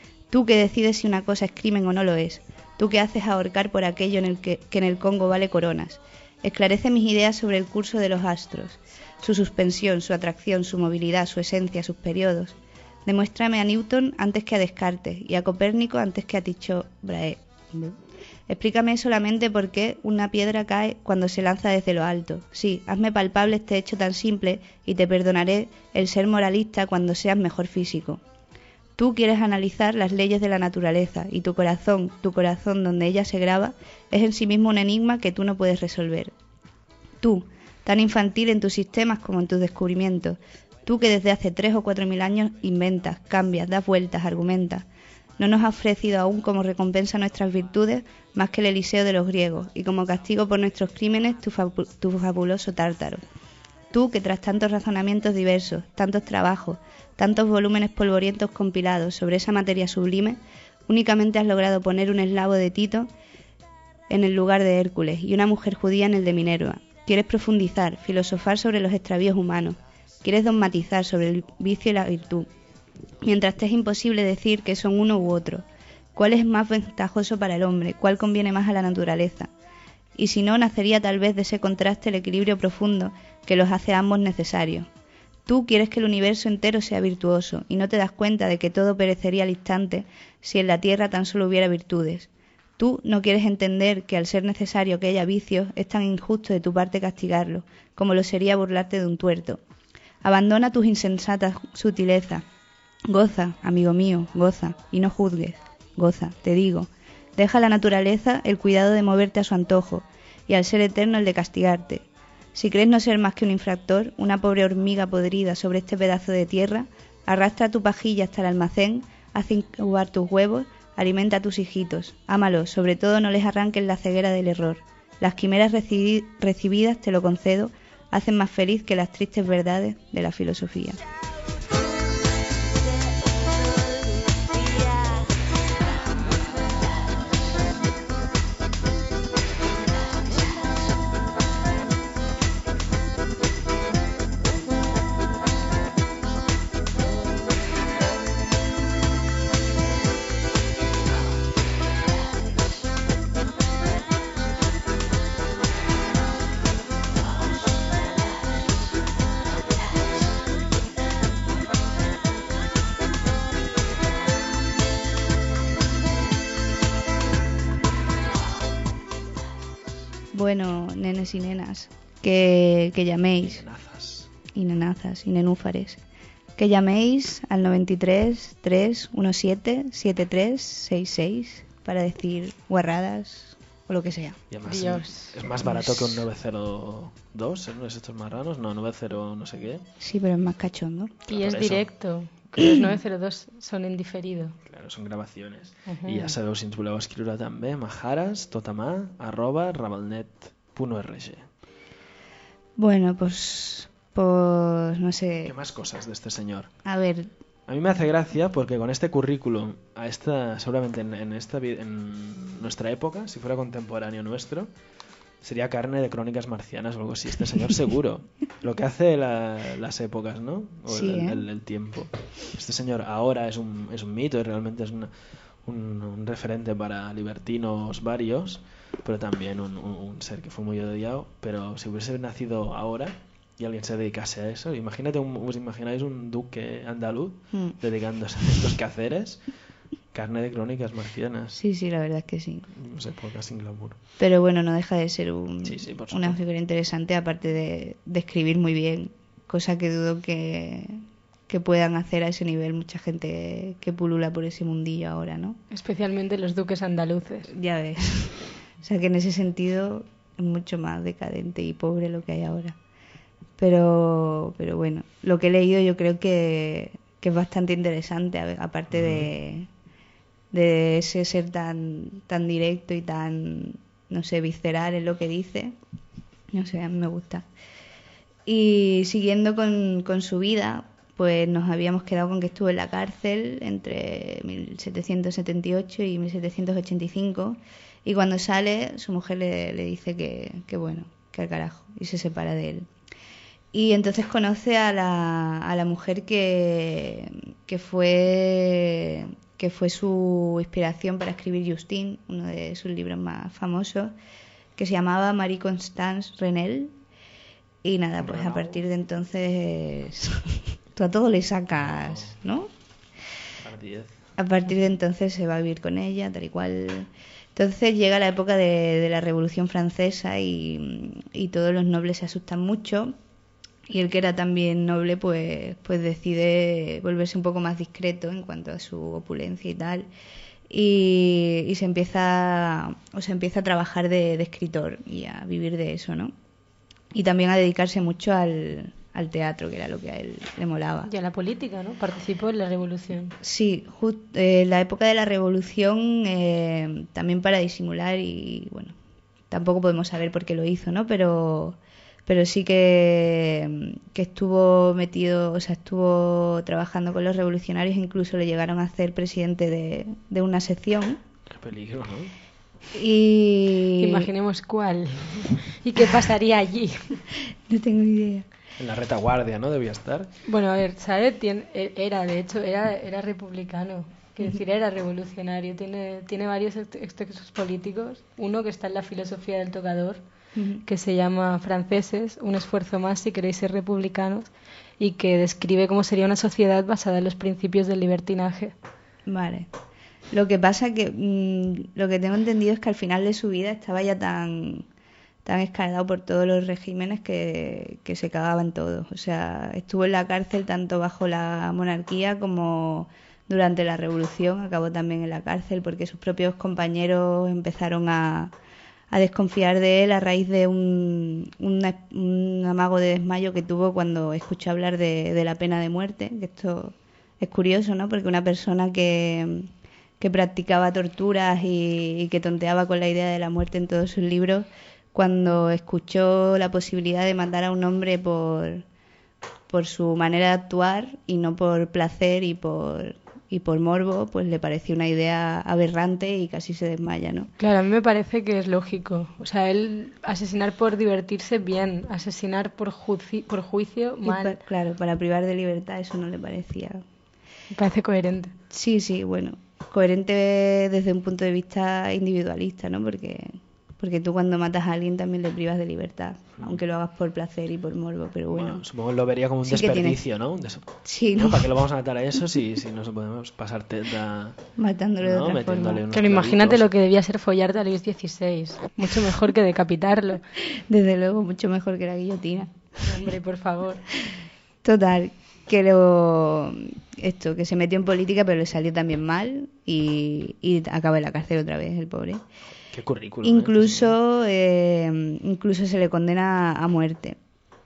Tú que decides si una cosa es crimen o no lo es. Tú que haces ahorcar por aquello en el que, que en el Congo vale coronas. Esclarece mis ideas sobre el curso de los astros, su suspensión, su atracción, su movilidad, su esencia, sus periodos. Demuéstrame a Newton antes que a Descartes y a Copérnico antes que a Tycho Brahe. Explícame solamente por qué una piedra cae cuando se lanza desde lo alto. Sí, hazme palpable este hecho tan simple y te perdonaré el ser moralista cuando seas mejor físico. Tú quieres analizar las leyes de la naturaleza y tu corazón, tu corazón donde ella se graba, es en sí mismo un enigma que tú no puedes resolver. Tú, tan infantil en tus sistemas como en tus descubrimientos, tú que desde hace tres o cuatro mil años inventas, cambias, das vueltas, argumentas, no nos has ofrecido aún como recompensa nuestras virtudes más que el Eliseo de los griegos y como castigo por nuestros crímenes tu, fabu- tu fabuloso tártaro. Tú que tras tantos razonamientos diversos, tantos trabajos, tantos volúmenes polvorientos compilados sobre esa materia sublime, únicamente has logrado poner un eslavo de Tito en el lugar de Hércules y una mujer judía en el de Minerva. Quieres profundizar, filosofar sobre los extravíos humanos, quieres dogmatizar sobre el vicio y la virtud, mientras te es imposible decir que son uno u otro. ¿Cuál es más ventajoso para el hombre? ¿Cuál conviene más a la naturaleza? Y si no, nacería tal vez de ese contraste el equilibrio profundo que los hace a ambos necesarios. Tú quieres que el universo entero sea virtuoso y no te das cuenta de que todo perecería al instante si en la tierra tan solo hubiera virtudes. Tú no quieres entender que al ser necesario que haya vicios es tan injusto de tu parte castigarlo como lo sería burlarte de un tuerto. Abandona tus insensatas sutilezas. Goza, amigo mío, goza, y no juzgues. Goza, te digo. Deja a la naturaleza el cuidado de moverte a su antojo y al ser eterno el de castigarte. Si crees no ser más que un infractor, una pobre hormiga podrida sobre este pedazo de tierra, arrastra tu pajilla hasta el almacén, haz incubar tus huevos, alimenta a tus hijitos, ámalos, sobre todo no les arranques la ceguera del error. Las quimeras recibi- recibidas, te lo concedo, hacen más feliz que las tristes verdades de la filosofía. Bueno, nenes y nenas, que, que llaméis. Nenazas. Y nenazas y nenúfares. Que llaméis al noventa y tres, tres, diecisiete, setenta y tres, sesenta y seis para decir guarradas o lo que sea. Y además Dios. es más barato que un nueve cero dos, ¿no es estos marranos? No, nueve cero no sé qué. Sí, pero es más cachondo. Y Por es eso. directo, que los nueve cero dos son en diferido. Claro, són gravacions. Uhum. I ja sabeu, si ens voleu escriure també, majares, tot a mà, arroba rabalnet punt org. Bueno, pues, pues no sé. ¿Qué más cosas de este señor? A ver, A mí me hace gracia porque con este currículum, a esta, seguramente en, en, esta, vi- en nuestra época, si fuera contemporáneo nuestro, sería carne de Crónicas Marcianas o algo así. Este señor seguro. Lo que hace la- las épocas, ¿no? O Sí, el, ¿eh? el- el tiempo. Este señor ahora es un, es un mito y realmente es una- un, un referente para libertinos varios, pero también un, un- un ser que fue muy odiado. Pero si hubiese nacido ahora y alguien se dedicase a eso, imagínate, un, ¿os imagináis un duque andaluz Mm. dedicándose a estos quehaceres? Carne de crónicas marcianas. Sí, sí, la verdad es que sí. No sé, podcast sin glamour. Pero bueno, no deja de ser un, Sí, sí, por una supuesto. figura interesante, aparte de, de escribir muy bien, cosa que dudo que, que puedan hacer a ese nivel mucha gente que pulula por ese mundillo ahora, ¿no? Especialmente los duques andaluces. Ya ves. O sea que en ese sentido es mucho más decadente y pobre lo que hay ahora. Pero, pero bueno, lo que he leído yo creo que, que es bastante interesante, a ver, aparte de, de ese ser tan, tan directo y tan, no sé, visceral en lo que dice. No sé, a mí me gusta. Y siguiendo con, con su vida, pues nos habíamos quedado con que estuvo en la cárcel entre mil setecientos setenta y ocho y mil setecientos ochenta y cinco, y cuando sale su mujer le, le dice que, que bueno, que al carajo, y se separa de él. Y entonces conoce a la, a la mujer que, que fue que fue su inspiración para escribir Justine, uno de sus libros más famosos, que se llamaba Marie-Constance Renel. Y nada, pues a partir de entonces tú a todo le sacas, ¿no? A partir de entonces se va a vivir con ella, tal y cual. Entonces llega la época de, de la Revolución Francesa y, y todos los nobles se asustan mucho. Y el que era también noble, pues, pues decide volverse un poco más discreto en cuanto a su opulencia y tal. Y, y se empieza, o se empieza a trabajar de, de escritor y a vivir de eso, ¿no? Y también a dedicarse mucho al, al teatro, que era lo que a él le molaba. Y a la política, ¿no? Participó en la revolución. Sí, just, eh, la época de la revolución, eh, también para disimular y, bueno, tampoco podemos saber por qué lo hizo, ¿no? Pero... pero sí que, que estuvo metido, o sea, estuvo trabajando con los revolucionarios, incluso le llegaron a hacer presidente de, de una sección. Qué peligro, ¿no? Y... Imaginemos cuál. ¿Y qué pasaría allí? No tengo ni idea. En la retaguardia, ¿no? Debía estar. Bueno, a ver, Saed tiene, era, de hecho, era, era republicano. Quiero decir, era revolucionario. Tiene, tiene varios textos políticos. Uno que está en la filosofía del tocador, que se llama Franceses, un esfuerzo más si queréis ser republicanos, y que describe cómo sería una sociedad basada en los principios del libertinaje. Vale. Lo que pasa que mmm, lo que tengo entendido es que al final de su vida estaba ya tan tan escaldado por todos los regímenes que, que se cagaban todos. O sea, estuvo en la cárcel tanto bajo la monarquía como durante la revolución. Acabó también en la cárcel porque sus propios compañeros empezaron a a desconfiar de él a raíz de un, un, un amago de desmayo que tuvo cuando escuchó hablar de, de la pena de muerte. Que esto es curioso, ¿no? Porque una persona que, que practicaba torturas y, y que tonteaba con la idea de la muerte en todos sus libros, cuando escuchó la posibilidad de matar a un hombre por, por su manera de actuar y no por placer y por... y por morbo, pues le pareció una idea aberrante y casi se desmaya, ¿no? Claro, a mí me parece que es lógico. O sea, él asesinar por divertirse, bien. Asesinar por, juicio, por juicio, mal. Pa, claro, para privar de libertad eso no le parecía... Me parece coherente. Sí, sí, bueno. Coherente desde un punto de vista individualista, ¿no? Porque... porque tú cuando matas a alguien también le privas de libertad, aunque lo hagas por placer y por morbo, pero bueno. Bueno, supongo que lo vería como un sí desperdicio, tiene... ¿no? Un des... Sí, ¿no? ¿no? ¿Para qué lo vamos a matar a eso si, si no se podemos pasar teta... matándolo de ¿no? otra forma? Pero imagínate lo que debía ser follarte a Luis dieciséis. Mucho mejor que decapitarlo. Desde luego, mucho mejor que la guillotina. Hombre, por favor. Total, que lo... esto, que se metió en política pero le salió también mal y, y acaba en la cárcel otra vez, el pobre. Qué currículum. Incluso, eh, incluso se le condena a muerte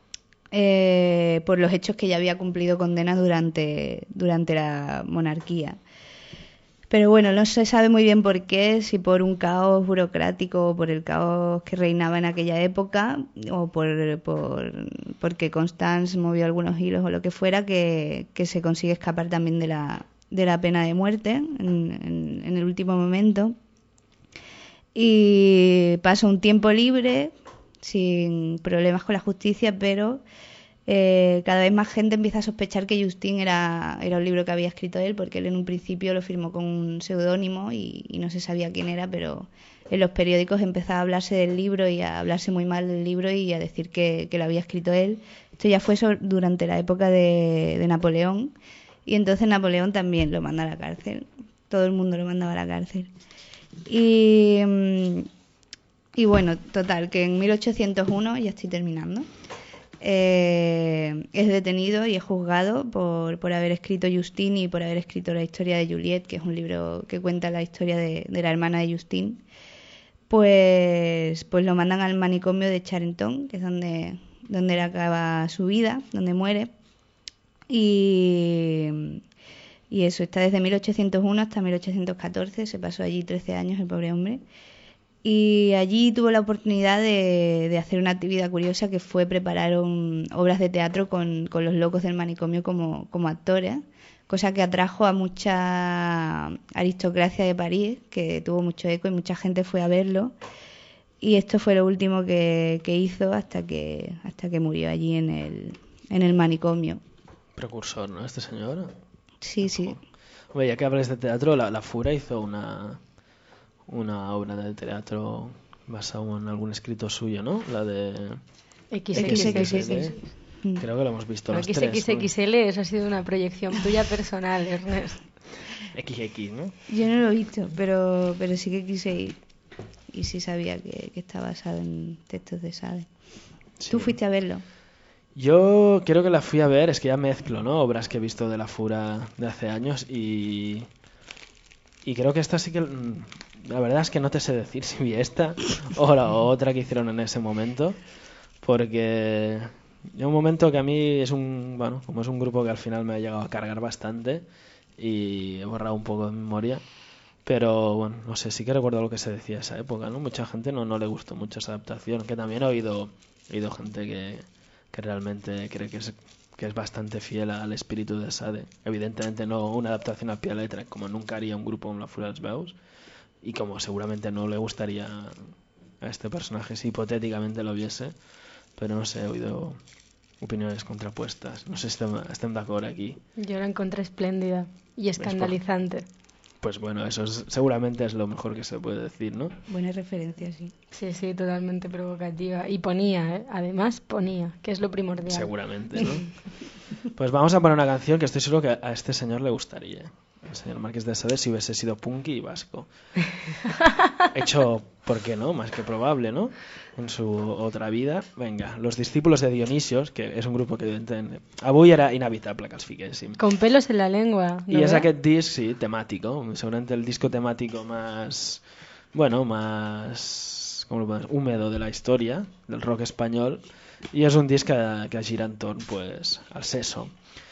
eh, por los hechos que ya había cumplido condena durante, durante la monarquía. Pero bueno, no se sabe muy bien por qué, si por un caos burocrático o por el caos que reinaba en aquella época o por, por porque Constance movió algunos hilos o lo que fuera, que, que se consigue escapar también de la, de la pena de muerte en, en, en el último momento. Y pasa un tiempo libre, sin problemas con la justicia, pero eh, cada vez más gente empieza a sospechar que Justine era, era un libro que había escrito él, porque él en un principio lo firmó con un seudónimo y, y no se sabía quién era, pero en los periódicos empezaba a hablarse del libro y a hablarse muy mal del libro y a decir que, que lo había escrito él. Esto ya fue sobre, durante la época de, de Napoleón, y entonces Napoleón también lo manda a la cárcel. todo el mundo lo mandaba a la cárcel. Y, y bueno, total, que en mil ochocientos uno, ya estoy terminando, eh, es detenido y es juzgado por, por haber escrito Justine y por haber escrito la historia de Juliette, que es un libro que cuenta la historia de, de la hermana de Justine. Pues, pues lo mandan al manicomio de Charenton, que es donde, donde él acaba su vida, donde muere. Y, y eso, está desde mil ochocientos uno hasta mil ochocientos catorce, se pasó allí trece años el pobre hombre. Y allí tuvo la oportunidad de, de hacer una actividad curiosa, que fue preparar un, obras de teatro con, con los locos del manicomio como, como actores, cosa que atrajo a mucha aristocracia de París, que tuvo mucho eco y mucha gente fue a verlo. Y esto fue lo último que, que hizo hasta que hasta que murió allí en el, en el manicomio. Precursor, ¿no? Este señor. Sí, sí. Oye, ya que hablas de teatro, la, la Fura hizo una... una obra de teatro basada en algún escrito suyo, ¿no? La de X X L. Creo que lo hemos visto los X tres. X L, ¿no? Eso ha sido una proyección tuya personal, Ernest. X X, ¿no? Yo no lo he visto, pero, pero sí que quise ir. Y sí sabía que, que está basado en textos de Sade. Sí. ¿Tú fuiste a verlo? Yo creo que la fui a ver, es que ya mezclo, ¿no? Obras que he visto de la Fura de hace años y... Y creo que esta sí que... La verdad es que no te sé decir si vi esta o la otra que hicieron en ese momento, porque hay un momento que a mí es un... Bueno, como es un grupo que al final me ha llegado a cargar bastante y he borrado un poco de memoria, pero bueno, no sé, sí que recuerdo lo que se decía esa época, ¿no? Mucha gente no, no le gustó mucho esa adaptación, que también he oído, he oído gente que, que realmente cree que es... que es bastante fiel al espíritu de Sade. Evidentemente no una adaptación al pie de la letra, como nunca haría un grupo con la Fura dels Veus, y como seguramente no le gustaría a este personaje si hipotéticamente lo viese, pero no sé, he oído opiniones contrapuestas. No sé si estem, estem d'acord aquí. Yo la encontré espléndida y escandalizante. Pues bueno, eso es, seguramente es lo mejor que se puede decir, ¿no? Buena referencia, sí. Sí, sí, totalmente provocativa. Y ponía, ¿eh? Además ponía, que es lo primordial. Seguramente, ¿no? Pues vamos a poner una canción que estoy seguro que a este señor le gustaría. El señor Marqués de Sade, si hubiese sido punky y vasco. Hecho, ¿por qué no? Más que probable, ¿no? En su otra vida. Venga, Los Discípulos de Dionisios, que és un grup que evidentment avui era inevitable que els fiquéssim. Con pelos en la lengua, ¿no? Y es aquest disc, sí, temático. Seguramente el disco temático más, bueno, más, ¿cómo lo podemos? Húmedo de la historia del rock español. Y es un disc que, que gira entorn, pues, al seso.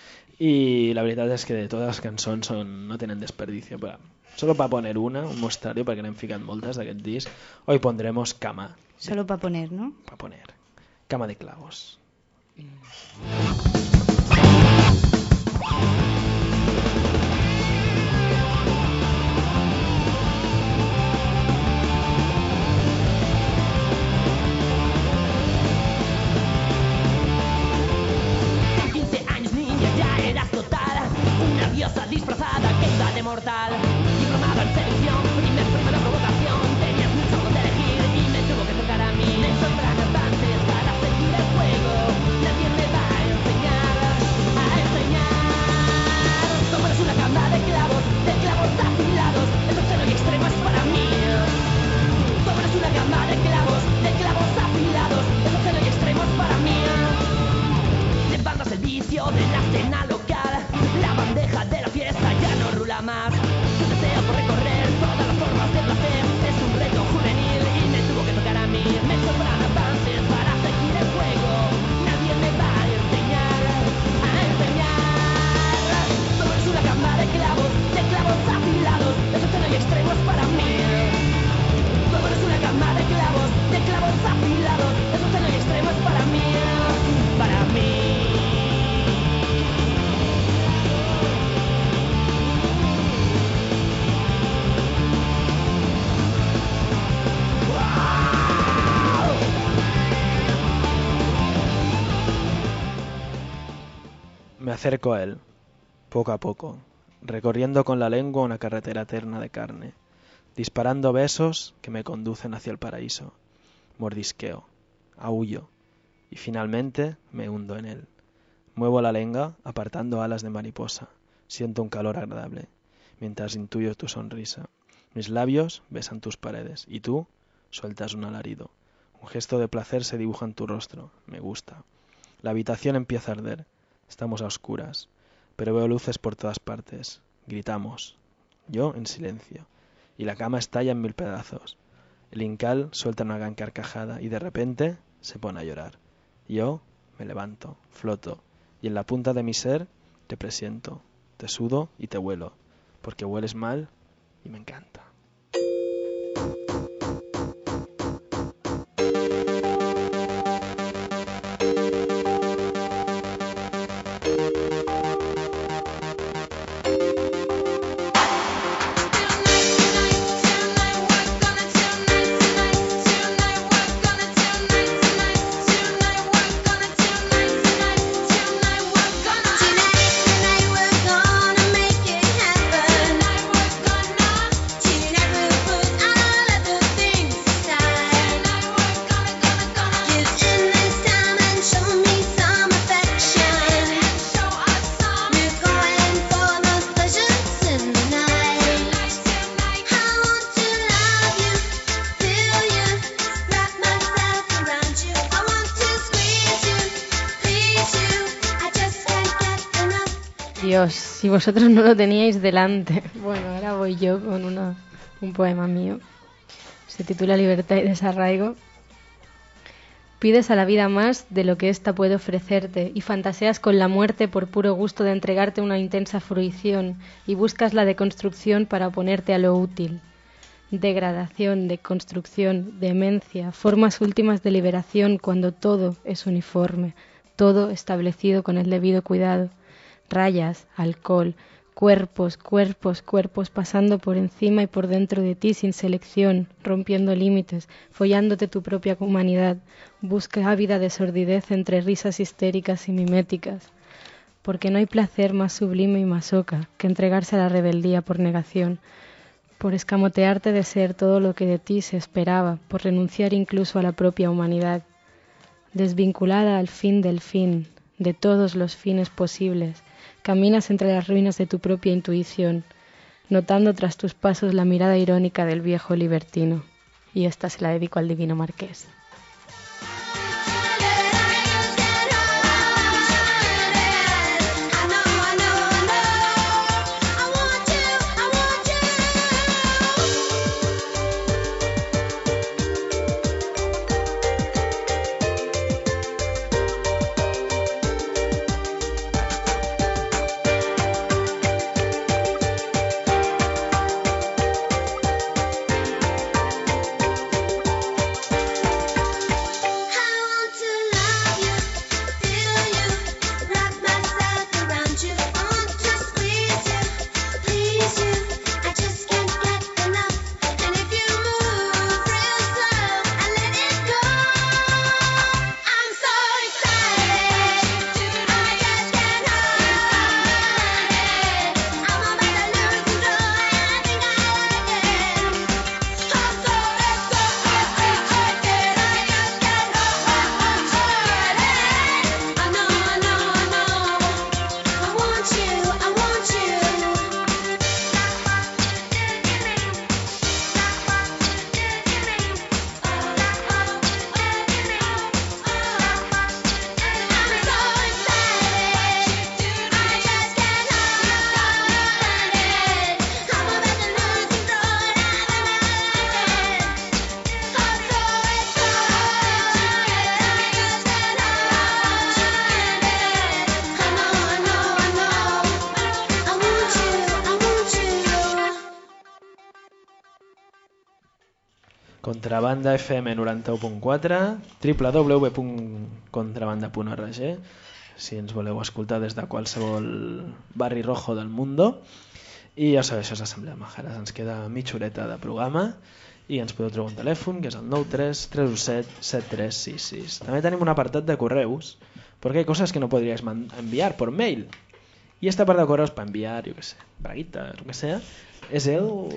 Y la verdad es que de todas las cançons son, no tienen desperdicio. Pero solo para poner una, un mostrario, perquè n'hem ficat moltes d'aquest disc, hoy pondremos Cama. Solo para poner, ¿no? Para poner. Cama de clavos. Diosa disfrazada que iba de mortal, diplomado en selección, primer premio de provocación. Tenías mucho donde elegir y me tuvo que tocar a mí. Me sobran avances para seguir el juego. Nadie me va a enseñar, a enseñar. Como eres una cama de clavos, de clavos afilados, eso cero y extremo es para mí. Como eres una cama de clavos, de clavos afilados, eso cero y extremo es para mí. Llevando al servicio de la cena local, la bandeja de la fiesta ya no rula más. Su deseo por recorrer todas las formas de placer es un reto juvenil y me tuvo que tocar a mí. Me sobran avances para seguir el juego. Nadie me va a enseñar, a enseñar. Todo es una cama de clavos, de clavos afilados. Eso cero y extremo es para mí. Todo es una cama de clavos, de clavos afilados. Eso cero y extremo es para mí, para mí. Me acerco a él, poco a poco, recorriendo con la lengua una carretera eterna de carne, disparando besos que me conducen hacia el paraíso. Mordisqueo, aúllo, y finalmente me hundo en él. Muevo la lengua, apartando alas de mariposa. Siento un calor agradable. mientras intuyo tu sonrisa. Mis labios besan tus paredes y tú sueltas un alarido. Un gesto de placer se dibuja en tu rostro. Me gusta. La habitación empieza a arder. Estamos a oscuras, pero veo luces por todas partes. Gritamos. Yo en silencio. Y la cama estalla en mil pedazos. El Incal suelta una gran carcajada y de repente se pone a llorar. Yo me levanto, floto, y en la punta de mi ser te presiento, te sudo y te huelo, porque hueles mal y me encanta. Dios, si vosotros no lo teníais delante. Bueno, ahora voy yo con una, un poema mío. Se titula Libertad y desarraigo. Pides a la vida más de lo que ésta puede ofrecerte y fantaseas con la muerte por puro gusto de entregarte una intensa fruición y buscas la deconstrucción para oponerte a lo útil. Degradación, deconstrucción, demencia, formas últimas de liberación cuando todo es uniforme, todo establecido con el debido cuidado. Rayas, alcohol, cuerpos, cuerpos, cuerpos pasando por encima y por dentro de ti sin selección, rompiendo límites, follándote tu propia humanidad, busca ávida de sordidez entre risas histéricas y miméticas, porque no hay placer más sublime y masoca que entregarse a la rebeldía por negación, por escamotearte de ser todo lo que de ti se esperaba, por renunciar incluso a la propia humanidad, desvinculada al fin del fin, de todos los fines posibles. Caminas entre las ruinas de tu propia intuición, notando tras tus pasos la mirada irónica del viejo libertino. Y esta se la dedico al divino Marqués. Contrabanda F M noranta-u punt quatre, w w w punt contrabanda punt org, si ens voleu escoltar des de qualsevol barri rojo del mundo. I ja sabeu, això és l'Assemblea de Majares. Ens queda mitja horeta de programa i ens podeu trobar un telèfon, que és el nou tres tres u set set tres sis sis. També tenim un apartat de correus, porque hay cosas que no podríais enviar por mail. Y este apartado de correos para enviar, yo qué sé, braguitas, lo que sea, es el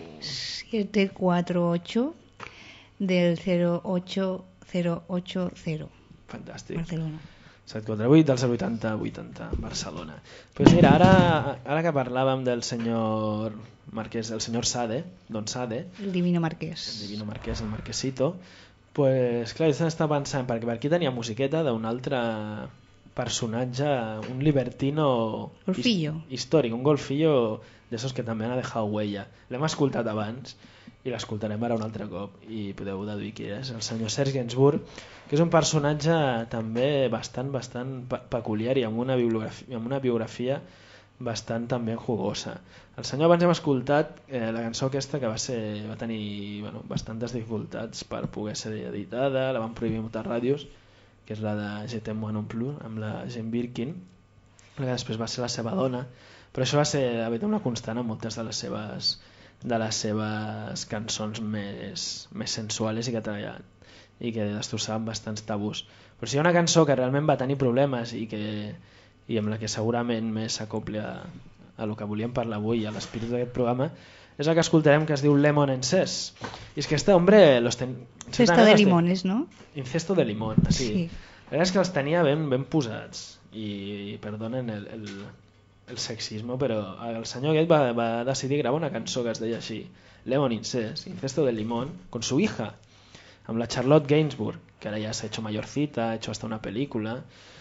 siete cuatro ocho del cero ocho cero ocho cero. Fantàstic. Barcelona. set quatre vuit del zero vuitanta vuitanta Barcelona. Pues mira, ara, ara que parlàvem del senyor Marquès, el senyor Sade, Don Sade, El Divino Marquès. el Divino Marquès, el Marquesito, pues clar, jo estava pensant, perquè per aquí tenia musiqueta d'un altre personatge, un libertino Golfillo. his- històric, un golfillo d'esos que també han dejado huella. L'hem escoltat abans i l'escoltarem ara un altre cop i podeu deduir qui és, el senyor Serge Gainsbourg, que és un personatge també bastant, bastant pe- peculiar i amb una biografia, amb una biografia bastant també jugosa. El senyor abans hem escoltat eh, la cançó aquesta que va, ser, va tenir bueno, bastantes dificultats per poder ser editada, la van prohibir moltes ràdios, que és la de Je t'aime moi non plus, amb la Jane Birkin, que després va ser la seva dona, però això va ser la veritat, una constant en moltes de les seves, de les seves cançons més, més sensuals i que, treia, i que destrossaven bastants tabús. Però si hi ha una cançó que realment va tenir problemes i, que, i amb la que segurament més s'acopla a, a lo que volíem parlar avui, a l'espírit d'aquest programa, és la que escoltarem, que es diu Lemon and Cess. I és que este hombre... Los ten... Cesta de limones, no? Incesto de limón, sí. Sí. La veritat és que els tenia ben, ben posats i, i perdonen el, el, el sexisme, però el senyor aquest va, va decidir gravar una cançó que es deia així, Lemon Incest, Incesto de limón, con su hija, amb la Charlotte Gainsbourg, que ara ja s'ha hecho mayorcita, ha hecho hasta una película,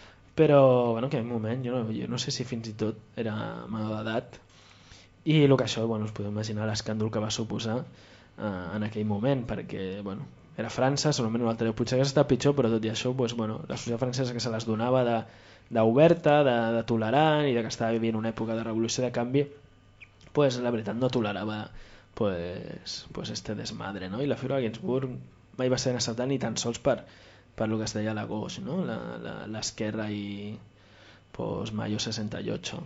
però bueno, que en un moment jo no, jo no sé si fins i tot era menor d'edat, i el que això, bueno, us podeu imaginar l'escàndol que va suposar eh, en aquell moment, perquè bueno, era França, segurament un altre potser hagués estat pitjor, però tot i això pues, bueno, la societat francesa que se les donava d'oberta, de, de, de tolerant i de que estava vivint una època de revolució de canvi, pues, la veritat no tolerava pues, pues este desmadre, no? I la figura de Gainsbourg mai va ser acceptada ni tan sols per, per lo que es deia la gauche, no? L'esquerra i pues, Mayo seixanta-ocho.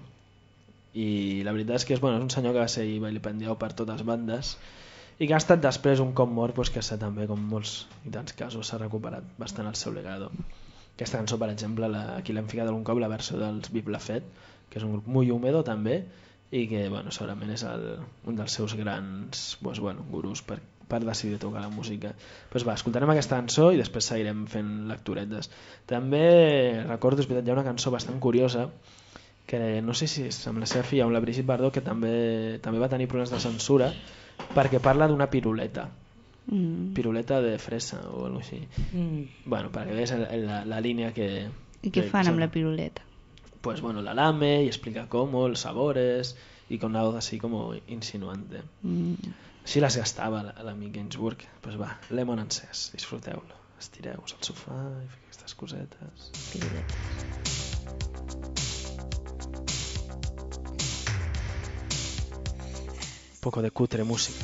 I la veritat és que és, bueno, és un senyor que va ser vilipendiat per totes bandes i que ha estat després un cop mort pues, que s'ha també, com molts i tants casos, s'ha recuperat bastant el seu legado. Aquesta cançó, per exemple, la, aquí l'hem ficat algun cop, la versió dels Vive la Fête, que és un grup muy húmedo també, i que bueno, segurament és el, un dels seus grans pues, bueno, gurus per, per decidir tocar la música. Pues va, escoltarem aquesta cançó i després seguirem fent lecturetes. També recordo, és veritat, hi ha una cançó bastant curiosa que no sé si és amb la seva filla, amb la Brigitte Bardot, que també, també va tenir problemes de censura perquè parla d'una piruleta. Mm. Piruleta de fresa o alguna cosa així. Mm. Bueno, perquè veus la, la, la línia que... I què fan amb la piruleta? Pues bueno, la lame y explica cómo, los sabores y con una voz así como insinuante. Mm. Així les gastava l'amic Gainsbourg. Pues va, Lemon and Cess, disfruteu-lo. Estireu-vos al sofà i feu aquestes cosetes. Piruletes. Un poco de cutre música.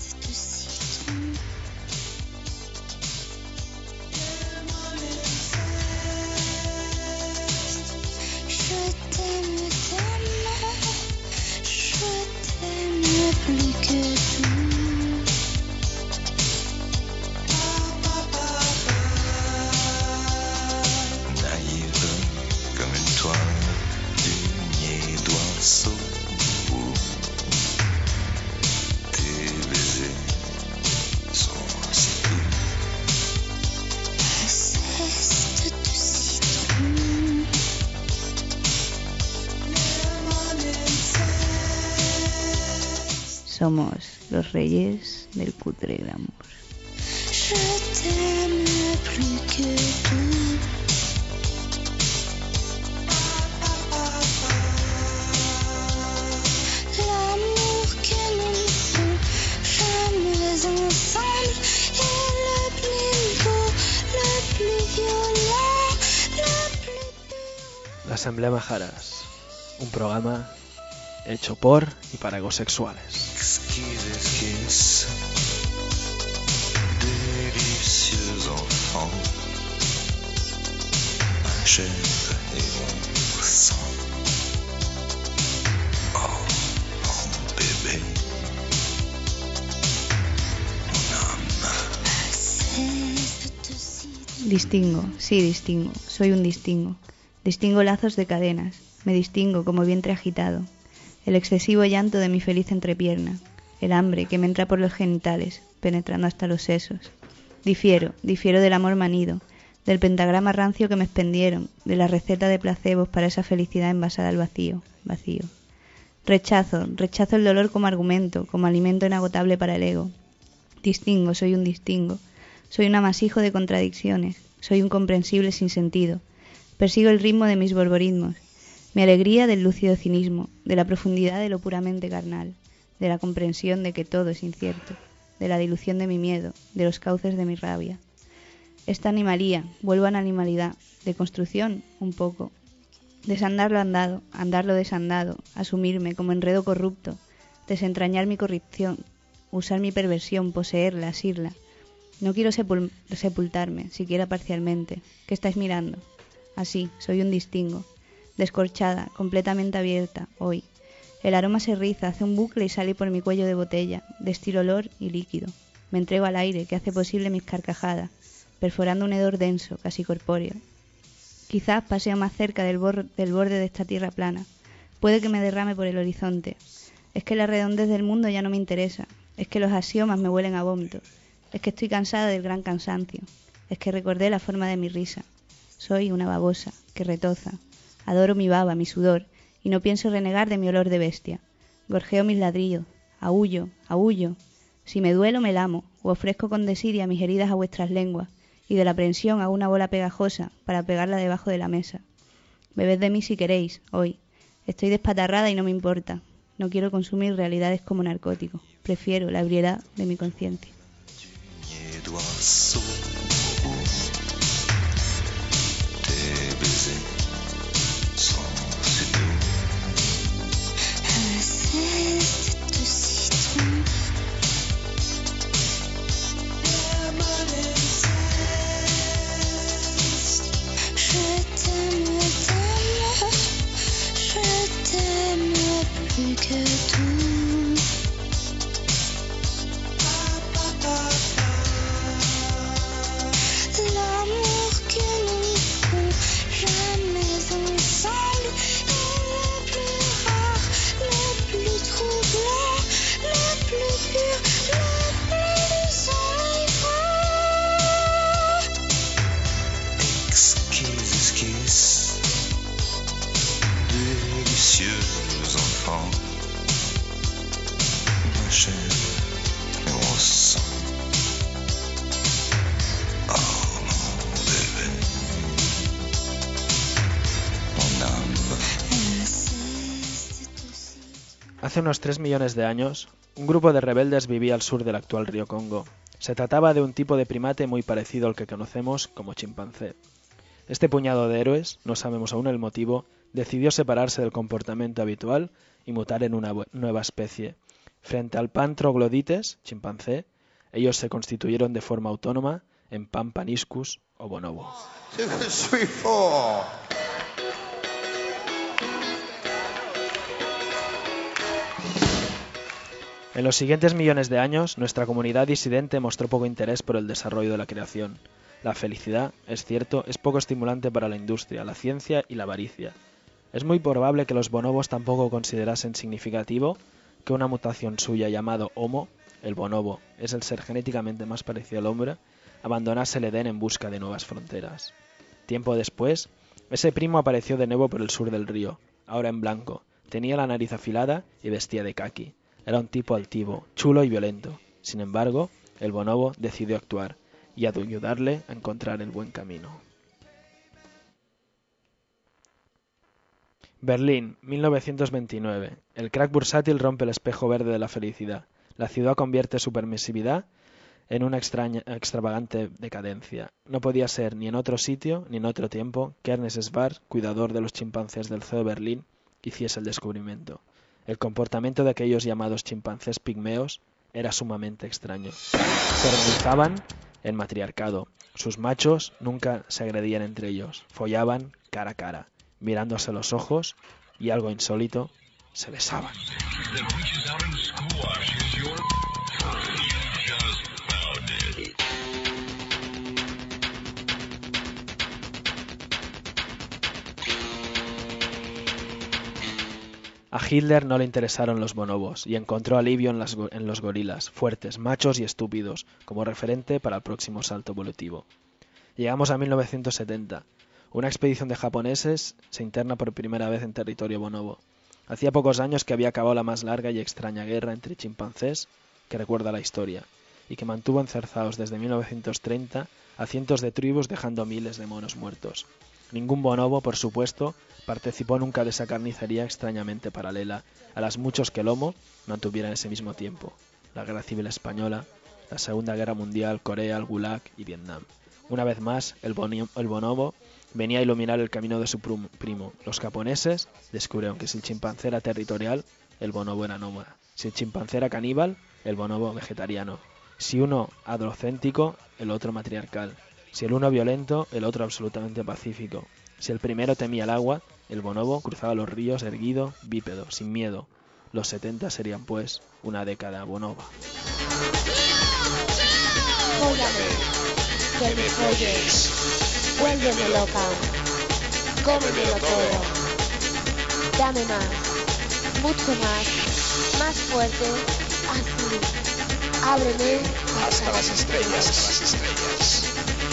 Somos los reyes del cutre glamour. Je t'aime plus que tout. L'amour que nous ne font jamais ensemble est le plus beau, le plus violent, le plus... L'Assemblea Majaras, un programa hecho por y para egosexuales. Esquisse, délicieux enfant, un chair et mon sang. Oh, mon bébé, mon âme. Distingo, sí, distingo, soy un distingo. Distingo lazos de cadenas, me distingo como vientre agitado. El excesivo llanto de mi feliz entrepierna, el hambre que me entra por los genitales, penetrando hasta los sesos. Difiero, difiero del amor manido, del pentagrama rancio que me expendieron, de la receta de placebos para esa felicidad envasada al vacío, vacío. Rechazo, rechazo el dolor como argumento, como alimento inagotable para el ego. Distingo, soy un distingo. Soy un amasijo de contradicciones. Soy un comprensible sin sentido. Persigo el ritmo de mis borborismos. Mi alegría del lúcido cinismo, de la profundidad de lo puramente carnal, de la comprensión de que todo es incierto, de la dilución de mi miedo, de los cauces de mi rabia. Esta animalía, vuelvo a la animalidad, de construcción, un poco. Desandar lo andado, andar lo desandado, asumirme como enredo corrupto, desentrañar mi corrupción, usar mi perversión, poseerla, asirla. No quiero sepul- sepultarme, siquiera parcialmente. ¿Qué estáis mirando? Así, soy un distingo. Descorchada, completamente abierta, hoy. El aroma se riza, hace un bucle y sale por mi cuello de botella, destilo olor y líquido. Me entrego al aire, que hace posible mis carcajadas, perforando un hedor denso, casi corpóreo. Quizás paseo más cerca del, bor- del borde de esta tierra plana. Puede que me derrame por el horizonte. Es que la redondez del mundo ya no me interesa. Es que los axiomas me huelen a vómito. Es que estoy cansada del gran cansancio. Es que recordé la forma de mi risa. Soy una babosa, que retoza. Adoro mi baba, mi sudor, y no pienso renegar de mi olor de bestia. Gorjeo mis ladrillos. Aúllo, aúllo. Si me duelo, me lamo, o ofrezco con desidia mis heridas a vuestras lenguas, y de la aprensión hago una bola pegajosa para pegarla debajo de la mesa. Bebed de mí si queréis, hoy. Estoy despatarrada y no me importa. No quiero consumir realidades como narcóticos. Prefiero la ebriedad de mi conciencia. Plus que tout. L'amour que nous ferons jamais ensemble est le plus rare, le plus troublant, le plus pur, le plus enivrant. Exquise esquisse, délicieux enfants, ma chair et mon sang. Oh mon bébé, mon âme. Hace unos tres millones de años, un grupo de rebeldes vivía al sur del actual río Congo. Se trataba de un tipo de primate muy parecido al que conocemos como chimpancé. Este puñado de héroes, no sabemos aún el motivo, decidió separarse del comportamiento habitual y mutar en una nueva especie. Frente al Pan troglodytes, chimpancé, ellos se constituyeron de forma autónoma en Pan paniscus o bonobo. En los siguientes millones de años, nuestra comunidad disidente mostró poco interés por el desarrollo de la creación. La felicidad, es cierto, es poco estimulante para la industria, la ciencia y la avaricia. Es muy probable que los bonobos tampoco considerasen significativo que una mutación suya llamado Homo, el bonobo, es el ser genéticamente más parecido al hombre, abandonase el Edén en busca de nuevas fronteras. Tiempo después, ese primo apareció de nuevo por el sur del río, ahora en blanco, tenía la nariz afilada y vestía de caqui. Era un tipo altivo, chulo y violento. Sin embargo, el bonobo decidió actuar y ayudarle a encontrar el buen camino. Berlín, mil novecientos veintinueve. El crack bursátil rompe el espejo verde de la felicidad. La ciudad convierte su permisividad en una extraña, extravagante decadencia. No podía ser ni en otro sitio ni en otro tiempo que Ernest Svar, cuidador de los chimpancés del Zoo de Berlín, hiciese el descubrimiento. El comportamiento de aquellos llamados chimpancés pigmeos era sumamente extraño. Se organizaban en matriarcado. Sus machos nunca se agredían entre ellos. Follaban cara a cara, mirándose a los ojos y, algo insólito, se besaban. A Hitler no le interesaron los bonobos y encontró alivio en, las, en los gorilas, fuertes, machos y estúpidos, como referente para el próximo salto evolutivo. Llegamos a mil novecientos setenta. Una expedición de japoneses se interna por primera vez en territorio bonobo. Hacía pocos años que había acabado la más larga y extraña guerra entre chimpancés que recuerda la historia, y que mantuvo encerzados desde mil novecientos treinta a cientos de tribus, dejando miles de monos muertos. Ningún bonobo, por supuesto, participó nunca de esa carnicería extrañamente paralela a las muchos que el Homo mantuviera en ese mismo tiempo: la Guerra Civil Española, la Segunda Guerra Mundial, Corea, el Gulag y Vietnam. Una vez más, el, boni- el bonobo venía a iluminar el camino de su prum- primo. Los japoneses descubrieron que si el chimpancé era territorial, el bonobo era nómada. Si el chimpancé era caníbal, el bonobo vegetariano. Si uno adolocéntrico, el otro matriarcal. Si el uno violento, el otro absolutamente pacífico. Si el primero temía el agua, el bonobo cruzaba los ríos erguido, bípedo, sin miedo. Los setenta serían, pues, una década bonoba. Fóllame, que me folles, vuélveme loca, cómemelo todo, dame más, mucho más, más fuerte, así, ábreme Hasta las estrellas, hasta las estrellas.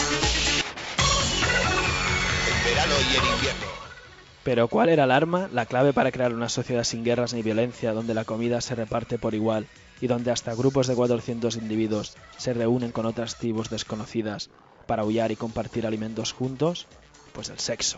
En verano y en invierno. Pero ¿cuál era el arma, la clave para crear una sociedad sin guerras ni violencia, donde la comida se reparte por igual y donde hasta grupos de cuatrocientos individuos se reúnen con otras tribus desconocidas para aullar y compartir alimentos juntos? Pues el sexo.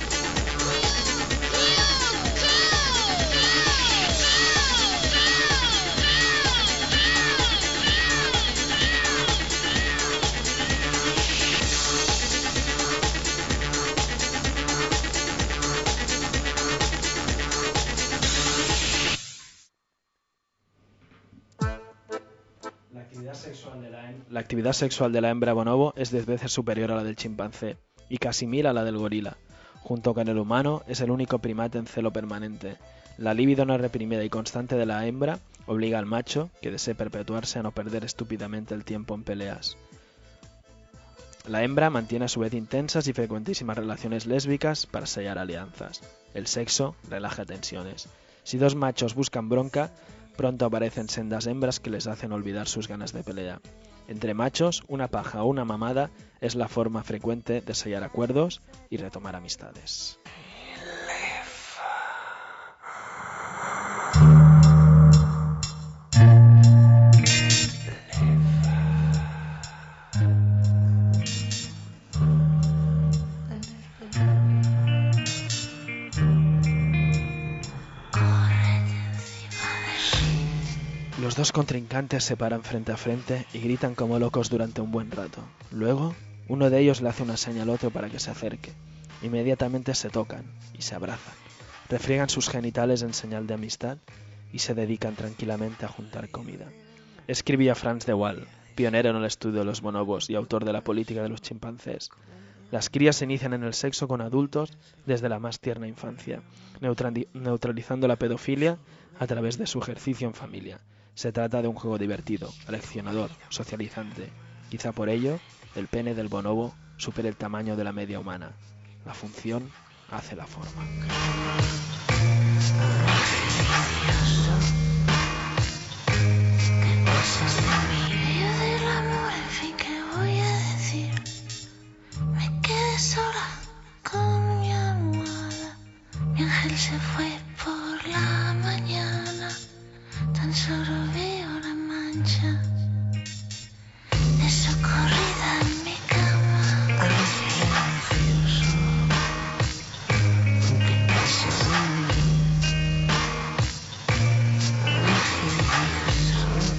La actividad sexual de la, hem- la actividad sexual de la hembra bonobo es diez veces superior a la del chimpancé y casi mil a la del gorila. Junto con el humano, es el único primate en celo permanente. La libido no reprimida y constante de la hembra obliga al macho, que desee perpetuarse, a no perder estúpidamente el tiempo en peleas. La hembra mantiene a su vez intensas y frecuentísimas relaciones lésbicas para sellar alianzas. El sexo relaja tensiones. Si dos machos buscan bronca, pronto aparecen sendas hembras que les hacen olvidar sus ganas de pelea. Entre machos, una paja o una mamada es la forma frecuente de sellar acuerdos y retomar amistades. Los dos contrincantes se paran frente a frente y gritan como locos durante un buen rato. Luego, uno de ellos le hace una señal al otro para que se acerque. Inmediatamente se tocan y se abrazan, refriegan sus genitales en señal de amistad y se dedican tranquilamente a juntar comida. Escribía Franz de Waal, pionero en el estudio de los bonobos y autor de La política de los chimpancés. Las crías se inician en el sexo con adultos desde la más tierna infancia, neutrali- neutralizando la pedofilia a través de su ejercicio en familia. Se trata de un juego divertido, aleccionador, socializante. Quizá por ello, el pene del bonobo supera el tamaño de la media humana. La función hace la forma. Medio del amor, en fin, ¿qué voy a decir? Me quedé sola con mi almohada. Mi ángel se fue por la mañana. Tan solo veo la mancha de su corrida en mi cama. Ángel ansioso, ¿qué pasa de mí? Ángel ansioso,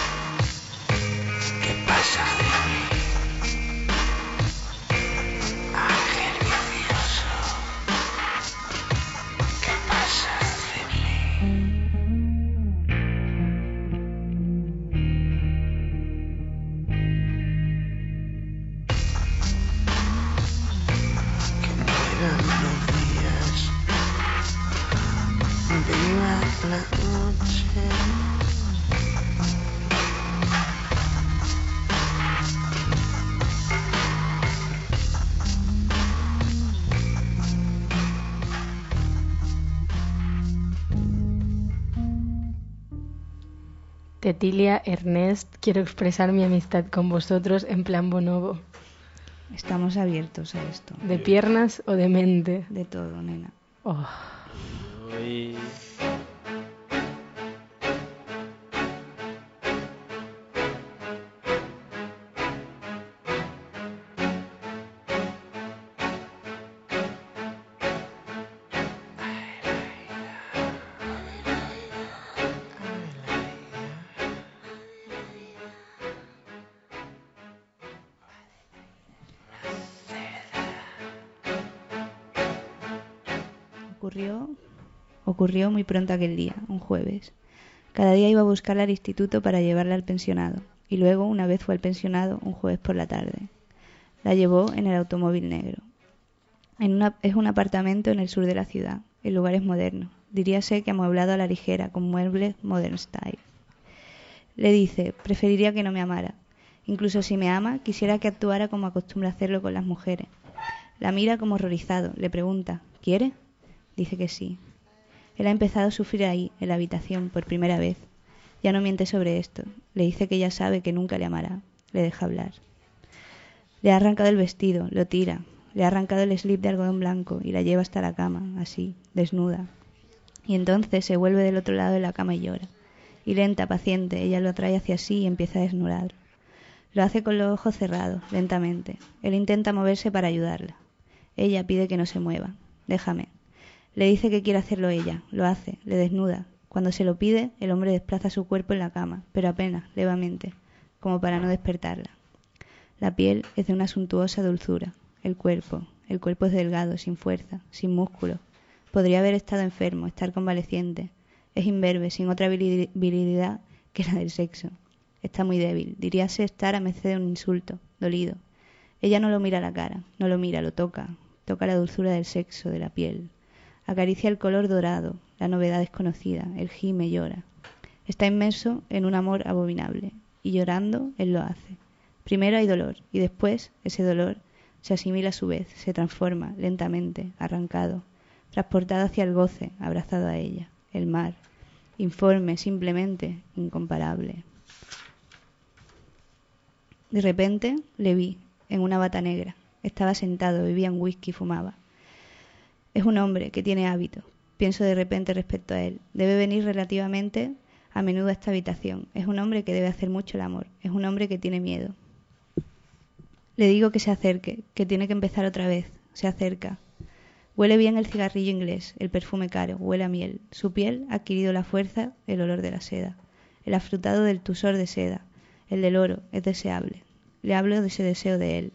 ¿qué pasa de mí? Ángel vicioso, ¿qué pasa de mí? Que mueran los días, viva la noche. Tetilia, Ernest, quiero expresar mi amistad con vosotros en plan bonobo. Estamos abiertos a esto. ¿De piernas o de mente? De todo, nena. Oh. Uy. Ocurrió, ocurrió muy pronto aquel día, un jueves. Cada día iba a buscarla al instituto para llevarla al pensionado, y luego, una vez fue al pensionado, un jueves por la tarde. La llevó en el automóvil negro. En una, es un apartamento en el sur de la ciudad. El lugar es moderno. Diríase que amueblado a la ligera, con muebles modern style. Le dice, preferiría que no me amara. Incluso si me ama, quisiera que actuara como acostumbra hacerlo con las mujeres. La mira como horrorizado. Le pregunta, ¿quiere? Dice que sí. Él ha empezado a sufrir ahí, en la habitación, por primera vez. Ya no miente sobre esto. Le dice que ya sabe que nunca le amará. Le deja hablar. Le ha arrancado el vestido, lo tira. Le ha arrancado el slip de algodón blanco y la lleva hasta la cama, así, desnuda. Y entonces se vuelve del otro lado de la cama y llora. Y lenta, paciente, ella lo atrae hacia sí y empieza a desnudar. Lo hace con los ojos cerrados, lentamente. Él intenta moverse para ayudarla. Ella pide que no se mueva. Déjame. Le dice que quiere hacerlo ella. Lo hace, le desnuda. Cuando se lo pide, el hombre desplaza su cuerpo en la cama, pero apenas, levemente, como para no despertarla. La piel es de una suntuosa dulzura. El cuerpo, el cuerpo es delgado, sin fuerza, sin músculo. Podría haber estado enfermo, estar convaleciente. Es imberbe, sin otra virilidad que la del sexo. Está muy débil, diríase estar a merced de un insulto, dolido. Ella no lo mira a la cara, no lo mira, lo toca. Toca la dulzura del sexo, de la piel. Acaricia el color dorado, la novedad desconocida, él gime, llora. Está inmerso en un amor abominable, y llorando, él lo hace. Primero hay dolor, y después, ese dolor, se asimila a su vez, se transforma, lentamente, arrancado, transportado hacia el goce, abrazado a ella, el mar, informe, simplemente, incomparable. De repente, le vi, en una bata negra. Estaba sentado, bebía un whisky y fumaba. Es un hombre que tiene hábitos. Pienso de repente respecto a él. Debe venir relativamente a menudo a esta habitación. Es un hombre que debe hacer mucho el amor. Es un hombre que tiene miedo. Le digo que se acerque, que tiene que empezar otra vez. Se acerca. Huele bien el cigarrillo inglés, el perfume caro, huele a miel. Su piel ha adquirido la fuerza, el olor de la seda. El afrutado del tusor de seda, el del oro, es deseable. Le hablo de ese deseo de él.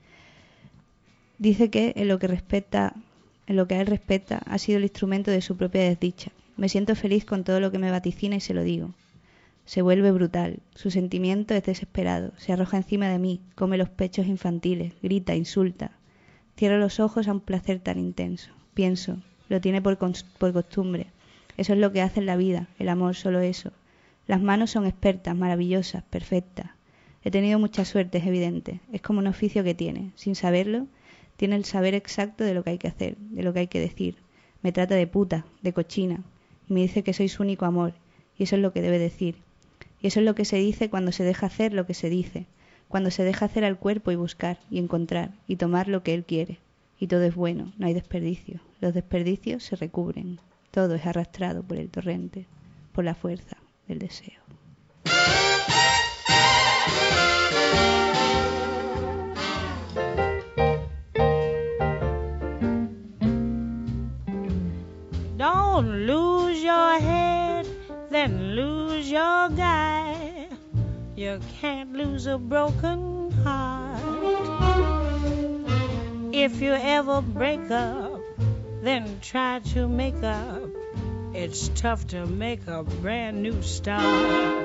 Dice que en lo que respecta... En lo que a él respecta, ha sido el instrumento de su propia desdicha. Me siento feliz con todo lo que me vaticina y se lo digo. Se vuelve brutal. Su sentimiento es desesperado. Se arroja encima de mí, come los pechos infantiles, grita, insulta. Cierro los ojos a un placer tan intenso. Pienso, lo tiene por, por costumbre. Eso es lo que hace en la vida, el amor, solo eso. Las manos son expertas, maravillosas, perfectas. He tenido mucha suerte, es evidente. Es como un oficio que tiene. Sin saberlo, tiene el saber exacto de lo que hay que hacer, de lo que hay que decir. Me trata de puta, de cochina, y me dice que soy su único amor, y eso es lo que debe decir. Y eso es lo que se dice cuando se deja hacer lo que se dice, cuando se deja hacer al cuerpo y buscar, y encontrar, y tomar lo que él quiere. Y todo es bueno, no hay desperdicio. Los desperdicios se recubren. Todo es arrastrado por el torrente, por la fuerza del deseo. Don't lose your head, then lose your guy. You can't lose a broken heart. If you ever break up, then try to make up. It's tough to make a brand new start.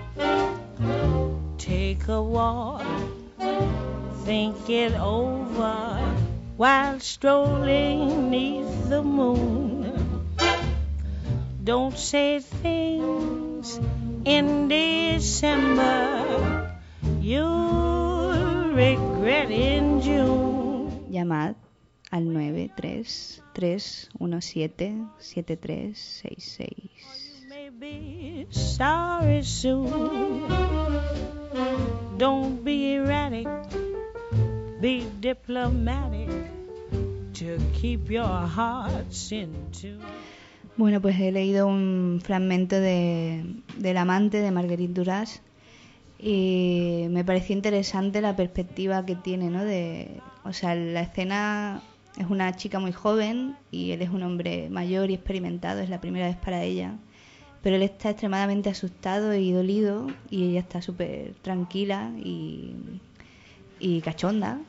Take a walk, think it over while strolling neath the moon. Don't say things in December you'll regret in June. Llamad al nueve tres tres uno siete siete tres seis seis. Be sorry soon. Don't be erratic be diplomatic to keep your hearts in tune. Bueno, pues he leído un fragmento de, del amante de Marguerite Duras y me pareció interesante la perspectiva que tiene, ¿no? De, o sea, la escena es una chica muy joven y él es un hombre mayor y experimentado, es la primera vez para ella, pero él está extremadamente asustado y dolido y ella está súper tranquila y, y cachonda.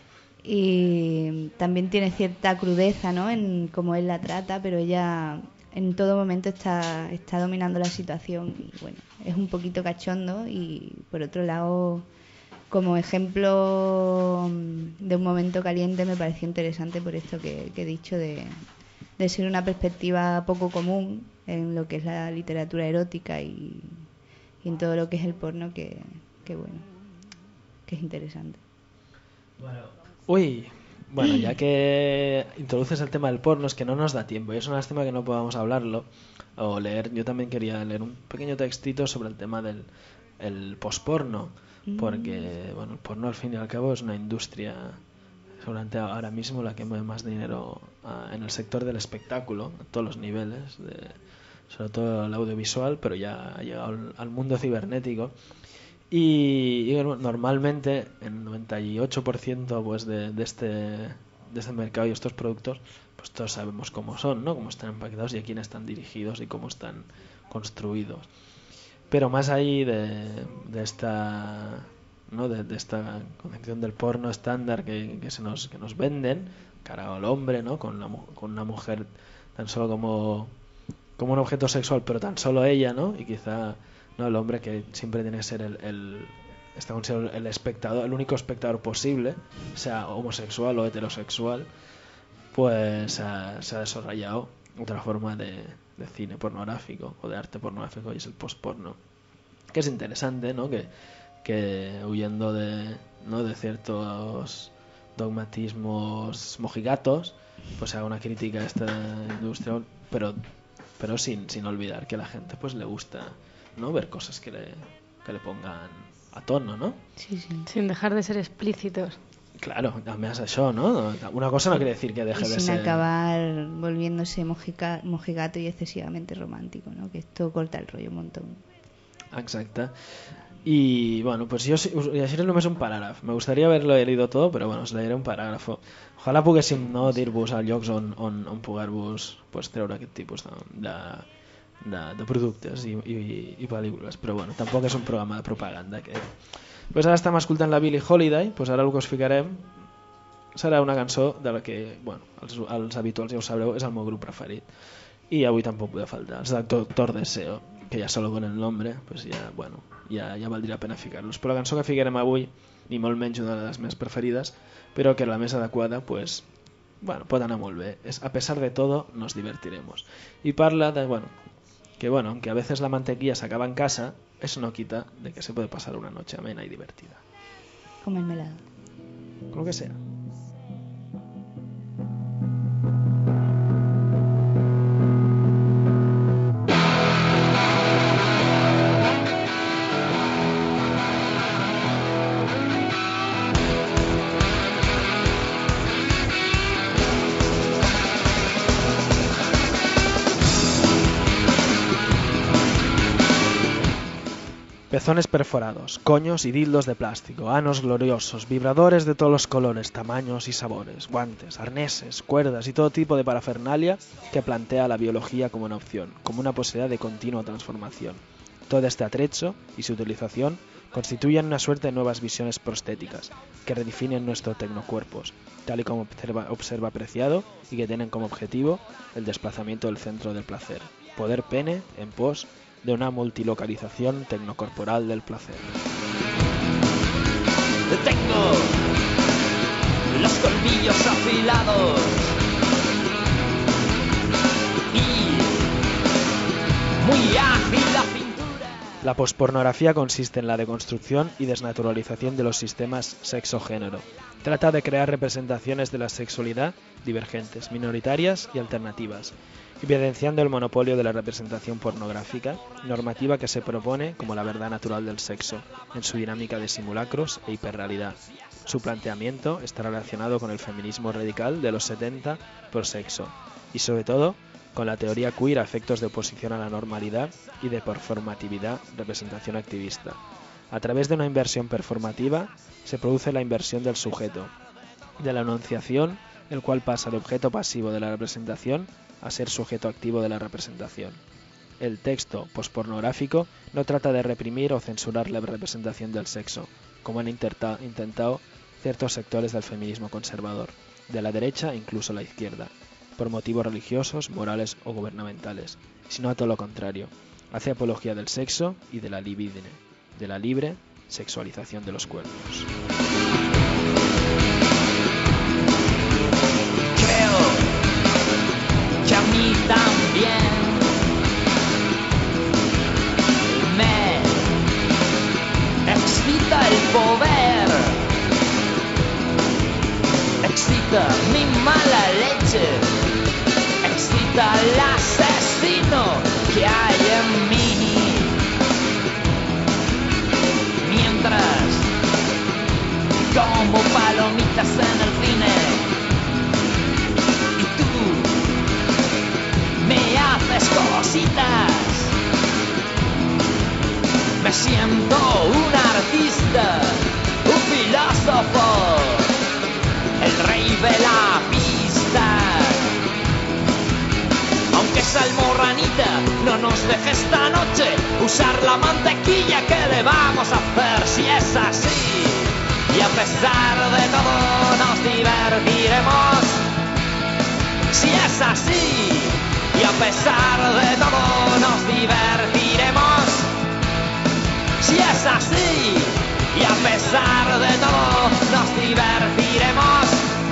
Y también tiene cierta crudeza, ¿no?, en cómo él la trata, pero ella en todo momento está, está dominando la situación y bueno, es un poquito cachondo y por otro lado, como ejemplo de un momento caliente, me pareció interesante por esto que, que he dicho de, de ser una perspectiva poco común en lo que es la literatura erótica y, y en todo lo que es el porno, que, que bueno, que es interesante. Bueno. Uy, bueno, ya que introduces el tema del porno, es que no nos da tiempo y es una lástima que no podamos hablarlo o leer. Yo también quería leer un pequeño textito sobre el tema del el posporno, porque bueno, el porno al fin y al cabo es una industria, seguramente ahora mismo la que mueve más dinero uh, en el sector del espectáculo, a todos los niveles, de, sobre todo el audiovisual, pero ya ha llegado al, al mundo cibernético. Y, y bueno, normalmente el noventa y ocho por ciento pues de, de este de este mercado y estos productos, pues todos sabemos cómo son, ¿no? Cómo están empaquetados y a quién están dirigidos y cómo están construidos. Pero más ahí de, de esta, ¿no?, de, de esta concepción del porno estándar que, que se nos que nos venden, cara al hombre, ¿no?, con, la, con una mujer tan solo como como un objeto sexual, pero tan solo ella, ¿no? Y quizá no el hombre, que siempre tiene que ser el, el está considerado el espectador, el único espectador posible, sea homosexual o heterosexual, pues uh, se ha desarrollado otra forma de, de cine pornográfico o de arte pornográfico, y es el postporno, que es interesante, ¿no?, que, que huyendo de, ¿no?, de ciertos dogmatismos mojigatos, pues se haga una crítica a esta industria, pero pero sin sin olvidar que a la gente pues le gusta, ¿no?, ver cosas que le, que le pongan a tono, ¿no? Sí, sí. Sin dejar de ser explícitos. Claro, además això, ¿no? Una cosa no quiere decir que deje y de sin ser... sin acabar volviéndose mojica, mojigato y excesivamente romántico, ¿no? Que esto corta el rollo un montón. Exacte. Y bueno, pues yo us llegiré només un paràgraf. Me gustaría haberlo leído todo, pero bueno, os leeré un paràgrafo. Ojalà poguéssim, no, dir-vos a llocs on, on, on poder-vos pues, treure aquest tipus de, de, de, de productes i, i, i pel·lícules, però bueno, tampoc és un programa de propaganda aquest. Pues ara estem escoltant la Billie Holiday, pues ara el que us ficarem serà una cançó de la que, bueno, els, els habituals ja ho sabreu, és el meu grup preferit. Y avui tampoc podrà faltar els de Doctor Deseo, que ja solo con el nombre pues ja, bueno, ja, ja valdria pena ficar-los. Però la cançó que ficarem avui, ni molt menys una de les meves preferides, però que la més adequada, pues, bueno, pot anar molt bé. Es, a pesar de todo, nos divertiremos. Y parla de, bueno, que bueno, aunque a veces la mantequilla se acaba en casa, eso no quita de que se puede pasar una noche amena y divertida. Con mermelada. Con lo que sea. Pezones perforados, coños y dildos de plástico, anos gloriosos, vibradores de todos los colores, tamaños y sabores, guantes, arneses, cuerdas y todo tipo de parafernalia que plantea la biología como una opción, como una posibilidad de continua transformación. Todo este atrecho y su utilización constituyen una suerte de nuevas visiones prostéticas que redefinen nuestros tecnocuerpos, tal y como observa, observa Preciado, y que tienen como objetivo el desplazamiento del centro del placer, poder pene en pos de una multilocalización tecnocorporal del placer. Tengo los colmillos afilados y muy ágil la cintura. La pospornografía consiste en la deconstrucción y desnaturalización de los sistemas sexo-género. Trata de crear representaciones de la sexualidad divergentes, minoritarias y alternativas, evidenciando el monopolio de la representación pornográfica, normativa que se propone como la verdad natural del sexo, en su dinámica de simulacros e hiperrealidad, Su planteamiento está relacionado con el feminismo radical de los setenta por sexo y sobre todo con la teoría queer a efectos de oposición a la normalidad y de performatividad, representación activista. A través de una inversión performativa se produce la inversión del sujeto, de la enunciación, el cual pasa de objeto pasivo de la representación a ser sujeto activo de la representación. El texto pospornográfico no trata de reprimir o censurar la representación del sexo, como han intentado ciertos sectores del feminismo conservador, de la derecha e incluso la izquierda, por motivos religiosos, morales o gubernamentales, sino a todo lo contrario. Hace apología del sexo y de la libidine, de la libre sexualización de los cuerpos. Creo que a mí también me excita el poder, excita mi mala leche, excita el asesino que hay en mí. Mientras como palomitas en el cine y tú me haces cositas, me siento un artista, un filósofo, el rey de la pista. Aunque esa almorranita no nos deje esta noche usar la mantequilla, que le vamos a hacer si es así? Y a pesar de todo nos divertiremos si es así. Y a pesar de todo nos divertiremos si es así. Y a pesar de todo nos divertiremos.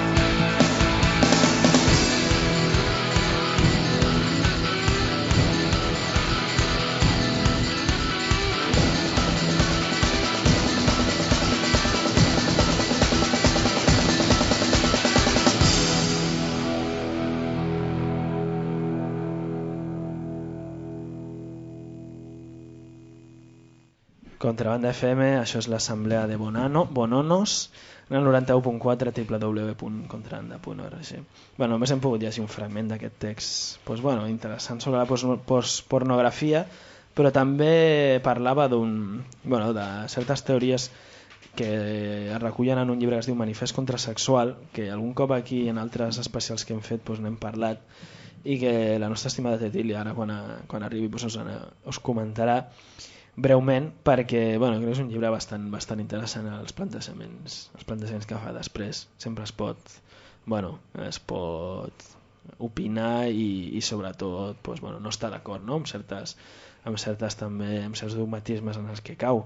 Contrabanda F M, això és l'assemblea de Bonano, Bononos, en el noranta-u punt quatre w w w punt contrabanda punt org. Bueno, només hem pogut llegir un fragment d'aquest text pues, bueno, interessant sobre la pornografia, però també parlava d'un, bueno, de certes teories que es recullen en un llibre que es diu Manifest Contrasexual, que algun cop aquí en altres especials que hem fet pues, n'hem parlat, i que la nostra estimada Cecília ara quan, a, quan arribi pues, us, us comentarà breument, perquè bueno, crec que és un llibre bastant, bastant interessant els plantejaments, els plantejaments que fa després. Sempre es pot, bueno, es pot opinar i, i sobretot pues, bueno, no estar d'acord, no? amb, certes, amb certes també, amb certs dogmatismes en els que cau,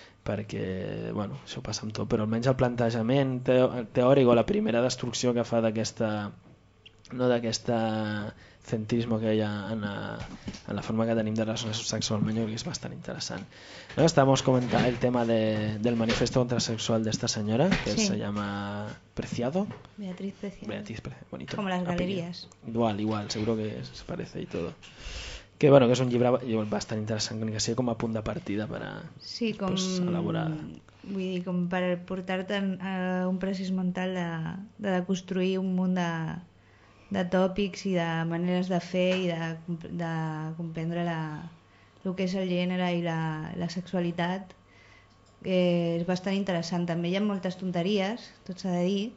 perquè bueno, això passa amb tot, però almenys el plantejament teòric o la primera destrucció que fa d'aquesta no d'aquesta centrisme que hi ha en la, en la forma que tenim de relacionar-nos sexualment, jo crec que és bastant interessant. ¿No? Estamos comentando el tema de, del manifiesto contrasexual de esta señora, que sí. se llama Preciado. Beatriz Preciado. Beatriz Preciado, bonito. Como las galerías. Igual, igual, seguro que se parece y todo. Que bueno, que és un llibre bastant interessant, que sigui com a punt de partida per a sí, com, pues, elaborar. Vull dir, com per portar-te a un precís mental de, de construir un munt de de tòpics i de maneres de fer i de, de comprendre la, el que és el gènere i la, la sexualitat. Eh, és bastant interessant. També hi ha moltes tonteries, tot s'ha de dir,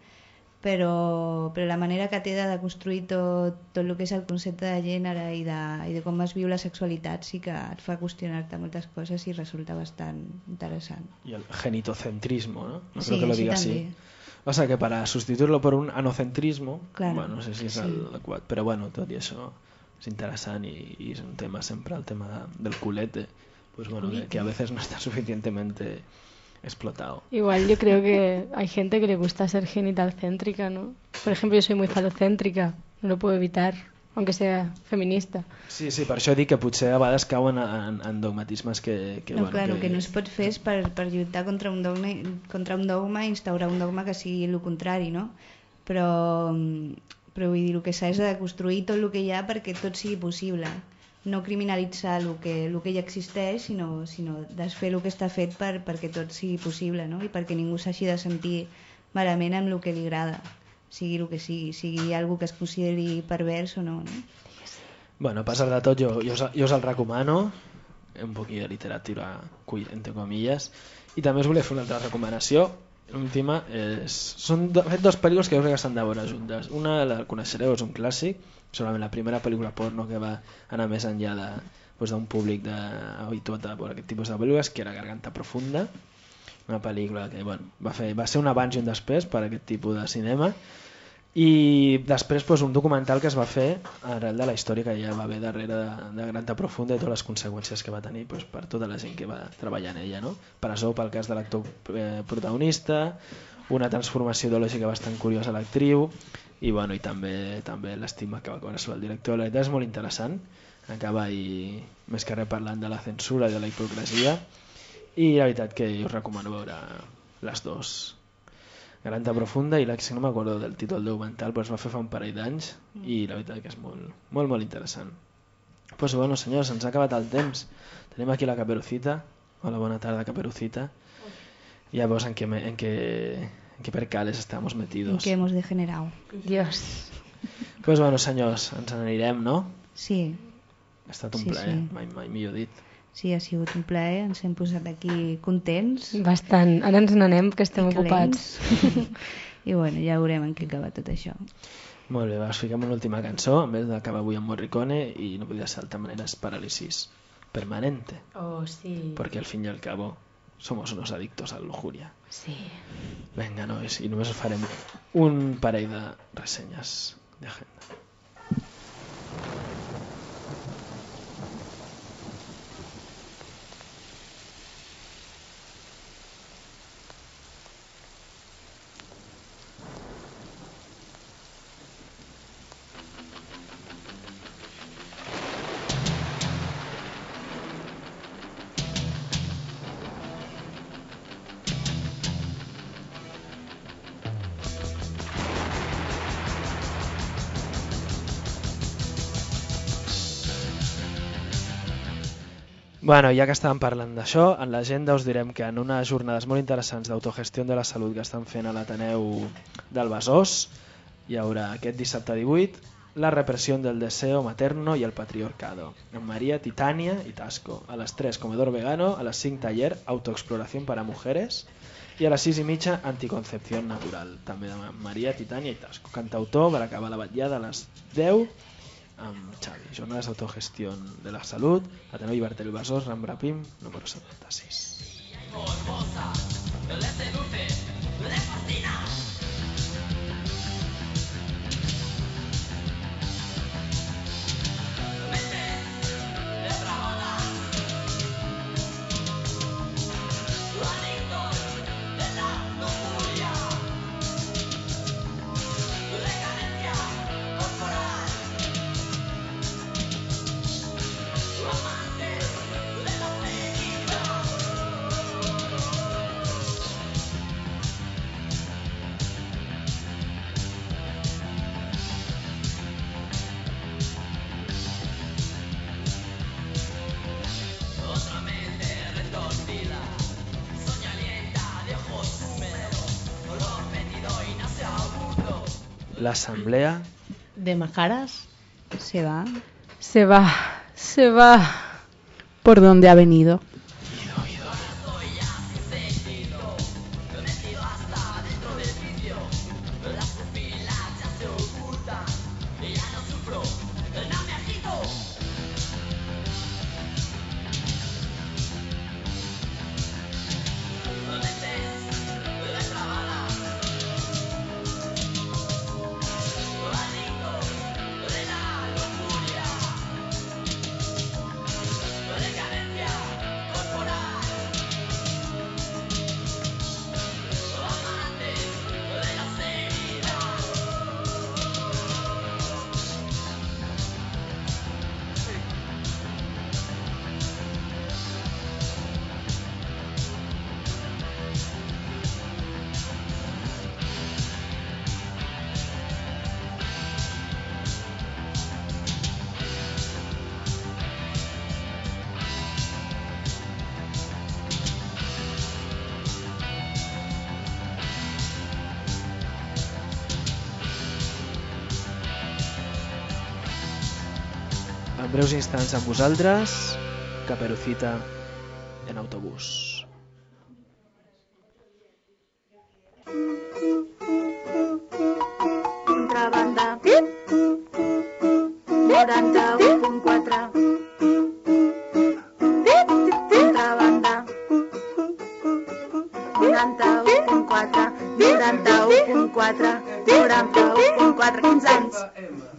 però, però la manera que té de construir tot, tot el que és el concepte de gènere i de, i de com es viu la sexualitat sí que et fa qüestionar-te moltes coses i resulta bastant interessant. I el genitocentrismo, ¿no? No sí, creo que lo diga sí, así. O sea que para sustituirlo por un anocentrismo, claro, bueno, no sé si és sí. adequat, però bueno, tot i això és interessant i, i és un tema sempre, el tema de, del culete, pues bueno, que, que a veces no está suficientemente explotado. Igual yo creo que hay gente que le gusta ser genitalcéntrica, ¿no? Por ejemplo, yo soy muy falocéntrica, no lo puedo evitar, aunque sea feminista. Sí, sí, per això dic que potser a vegades cauen en, en dogmatismes que... que no, bueno, clar, que... el que no es pot fer és per, per lluitar contra un dogma, contra un dogma i instaurar un dogma que sigui el contrari, no? Però, però vull dir, el que s'ha és de construir tot el que hi ha perquè tot sigui possible. No criminalitzar el que, el que ja existeix, sinó, sinó desfer el que està fet per, perquè tot sigui possible, no? I perquè ningú s'hagi de sentir malament amb el que li agrada, sigui el que sigui, sigui algú que es consideri pervers o no, no? Bueno, a pesar de tot, jo, jo, us, jo us el recomano, un poquillo de literatura, entre comillas, i també us volia fer una altra recomanació, l'última, és... són de fet dos pel·lícules que jo crec que s'han de veure juntes. Una la coneixereu, és un clàssic, solament la primera pel·lícula porno que va anar més enllà de, doncs, d'un públic de, habituat a veure aquest tipus de pel·lícules, que era Garganta Profunda, una pel·lícula que bueno, va, fer, va ser un abans i un després per a aquest tipus de cinema, i després doncs, un documental que es va fer arrel de la història que ja va haver darrere de, de Garganta Profunda i totes les conseqüències que va tenir doncs, per tota la gent que va treballar en ella, no? Presó pel cas de l'actor eh, protagonista, una transformació ideològica bastant curiosa a l'actriu i, bueno, i també, també l'estima que va cobrar sobre el director. La veritat és molt interessant, acaba i, més que res parlant de la censura i de la hipocresia, i la veritat que us recomano veure les dues, Garganta Profunda i la que no m'acordo del títol del documental, però es va fer fa un parell d'anys i la veritat que és molt, molt, molt interessant. Pues bueno, senyors, ens ha acabat el temps. Tenim aquí la Caperucita. Hola, bona tarda, Caperucita. Ya vos en qué, me, en qué, en qué percales estamos metidos. En què hemos degenerado. Dios. Pues bueno, senyors, ens n'anirem, no? Sí. Ha estat un sí, plaer, sí. mai, mai millor dit. Sí, ha sigut un plaer, ens hem posat aquí contents. Bastant, ara ens n'anem que estem ocupats. I bueno, ja veurem en què acaba tot això. Molt bé, va, us fiquem una última cançó, en vez d'acabar avui amb Morricone, i no podria ser d'altra manera, es Parálisis Permanente. Oh, sí. Porque al fin y al cabo somos unos adictos a la lujuria. Sí. Venga, nois, i només us farem un parell de ressenyes d'agenda. Bueno, ja que estàvem parlant d'això, en l'agenda us direm que en unes jornades molt interessants d'autogestió de la salut que estan fent a l'Ateneu del Besòs hi haurà aquest dissabte divuit la represión del deseo materno y el patriarcado en María, Titania y Tasco. A las tres, comedor vegano, a las cinc, taller autoexploración para mujeres i a les sis i mitja, anticoncepción natural, també de María, Titania i Tasco. Cantautor per acabar la vetllada a les deu amb Xavi. Jornades d'autogestió de la salut, Ateneu Llibertari del Besòs, Rambla Pim, número setanta-sis. La asamblea de Majaras se va. Se va, se va. ¿Por dónde ha venido? Con en breus instants amb vosaltres, Caperucita en autobús. Contrabanda noranta-u punt quatre. Contrabanda noranta-u punt quatre, noranta-u punt quatre, noranta-u punt quatre, quinze anys.